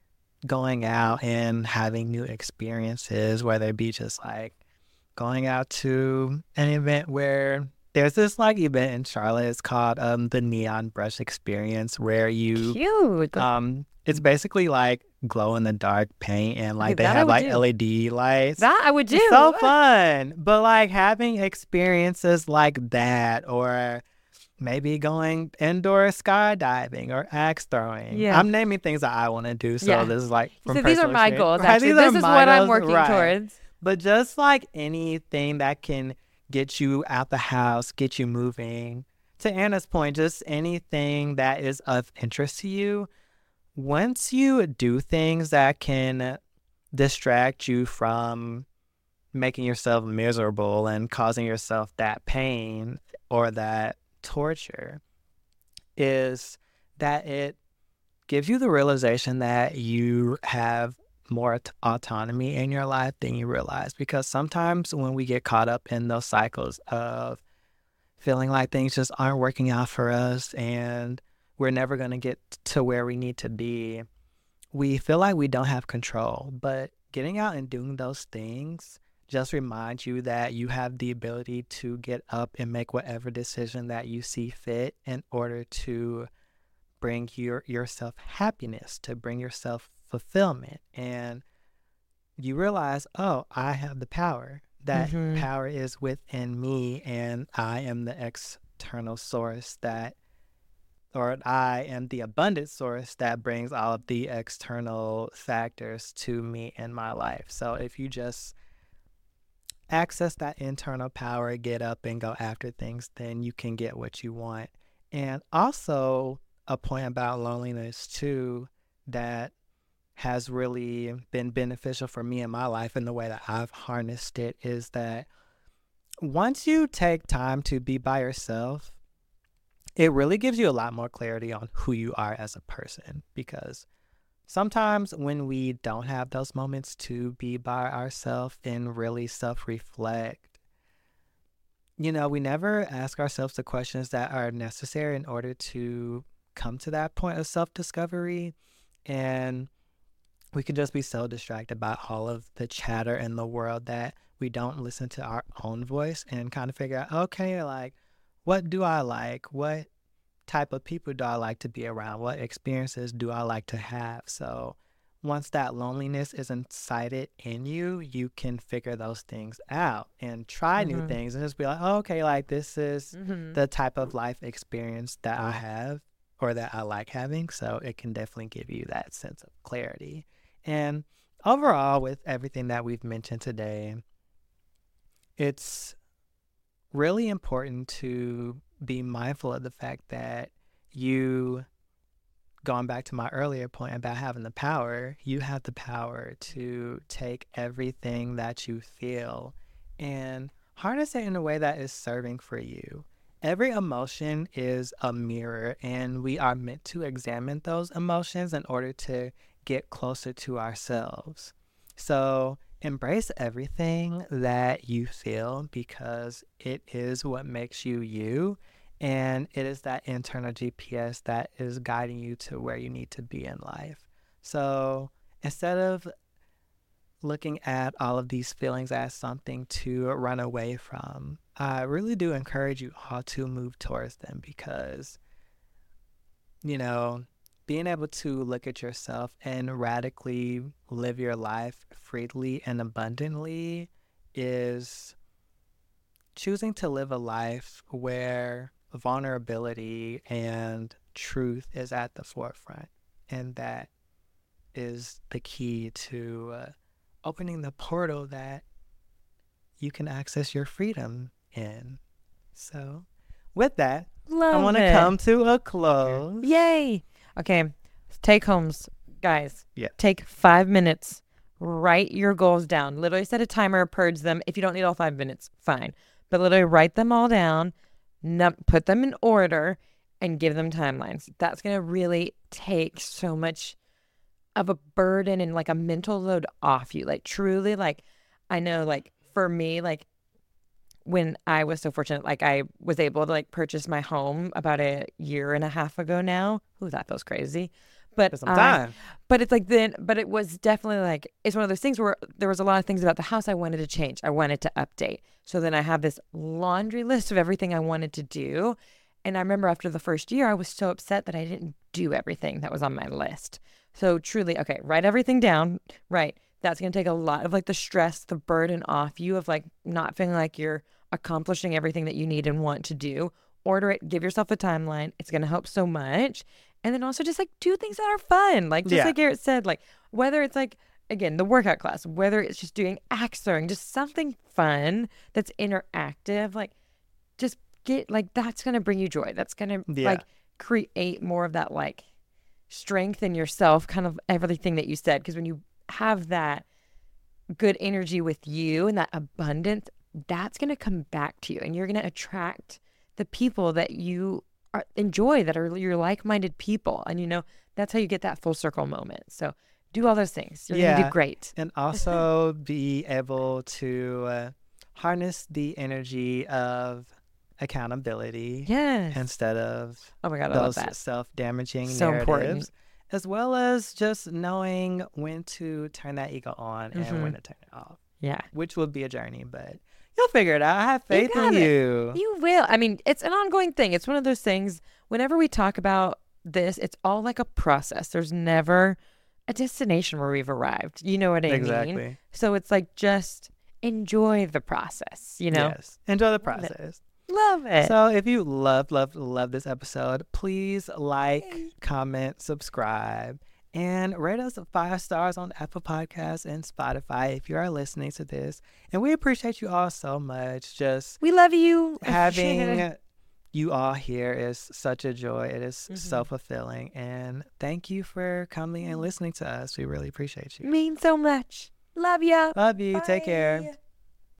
going out and having new experiences, whether it be just like going out to an event where there's this like event in Charlotte. It's called the Neon Brush Experience, where you Cute. It's basically like glow in the dark paint, and like Okay, they that I have would like do. LED lights. That I would do. So fun. But like having experiences like that, or maybe going indoor skydiving or axe throwing. Yeah. I'm naming things that I want to do. So this is like from So these are personal my experience. goals, Right, actually. these This are is my what I'm goals, working right. towards. But just like anything that can get you out the house, get you moving, to Anna's point, just anything that is of interest to you, once you do things that can distract you from making yourself miserable and causing yourself that pain or that torture, is that it gives you the realization that you have more autonomy in your life than you realize. Because sometimes when we get caught up in those cycles of feeling like things just aren't working out for us and we're never going to get to where we need to be, we feel like we don't have control. But getting out and doing those things just reminds you that you have the ability to get up and make whatever decision that you see fit in order to bring yourself happiness, to bring yourself fulfillment. And you realize, oh, I have the power. That power is within me, and I am the external source that, or I am the abundant source that brings all of the external factors to me in my life. So if you just access that internal power, get up and go after things, then you can get what you want. And also a point about loneliness too that has really been beneficial for me in my life and the way that I've harnessed it is that once you take time to be by yourself, it really gives you a lot more clarity on who you are as a person. Because sometimes when we don't have those moments to be by ourselves and really self-reflect, we never ask ourselves the questions that are necessary in order to come to that point of self-discovery. And we can just be so distracted by all of the chatter in the world that we don't listen to our own voice and kind of figure out, okay, like, what do I like? What type of people do I like to be around? What experiences do I like to have? So once that loneliness is incited in you, you can figure those things out and try new things and just be like, oh, okay, like this is the type of life experience that I have or that I like having. So it can definitely give you that sense of clarity. And overall, with everything that we've mentioned today, it's really important to be mindful of the fact that you, going back to my earlier point about having the power, you have the power to take everything that you feel and harness it in a way that is serving for you. Every emotion is a mirror, and we are meant to examine those emotions in order to get closer to ourselves. So embrace everything that you feel because it is what makes you you, and it is that internal GPS that is guiding you to where you need to be in life. So instead of looking at all of these feelings as something to run away from, I really do encourage you all to move towards them because, being able to look at yourself and radically live your life freely and abundantly is choosing to live a life where vulnerability and truth is at the forefront. And that is the key to opening the portal that you can access your freedom in. So with that, I want to come to a close. Yay. Okay. Take homes, guys. Yeah. Take 5 minutes. Write your goals down. Literally set a timer, purge them. If you don't need all 5 minutes, fine. But literally write them all down, put them in order, and give them timelines. That's going to really take so much of a burden and like a mental load off you. Like truly, like I know, like for me, like when I was so fortunate, like I was able to like purchase my home about a year and a half ago now. Ooh, that feels crazy. But but it's like but it was definitely like, it's one of those things where there was a lot of things about the house I wanted to change. I wanted to update. So then I have this laundry list of everything I wanted to do. And I remember after the first year, I was so upset that I didn't do everything that was on my list. So truly, okay, write everything down. Right. That's going to take a lot of like the stress, the burden off you of like not feeling like you're accomplishing everything that you need and want to do, order it, give yourself a timeline. It's going to help so much. And then also just like do things that are fun. Like just like Garrett said, like whether it's like, again, the workout class, whether it's just doing axe throwing, just something fun that's interactive, like just get like that's going to bring you joy. That's going to like create more of that like strength in yourself, kind of everything that you said. Because when you have that good energy with you and that abundance, that's going to come back to you, and you're going to attract the people that you enjoy, that are your like-minded people. And, you know, that's how you get that full circle moment. So do all those things. You're going to do great. And also be able to harness the energy of accountability instead of oh my God, I those love that. self-damaging So narratives. important. As well as just knowing when to turn that ego on and when to turn it off. Yeah. Which will be a journey, but you'll figure it out. I have faith in you. You will. I mean, it's an ongoing thing. It's one of those things, whenever we talk about this, it's all like a process. There's never a destination where we've arrived. You know what I mean? So it's like, just enjoy the process, you know? Yes. Enjoy the process. Love it. So if you love this episode, please like, comment, subscribe, and rate us 5 stars on Apple Podcasts and Spotify if you are listening to this. And we appreciate you all so much. Just we love you. Having you all here is such a joy. It is so fulfilling. And thank you for coming and listening to us. We really appreciate you. Means so much. Love ya. Love you. Bye. Take care.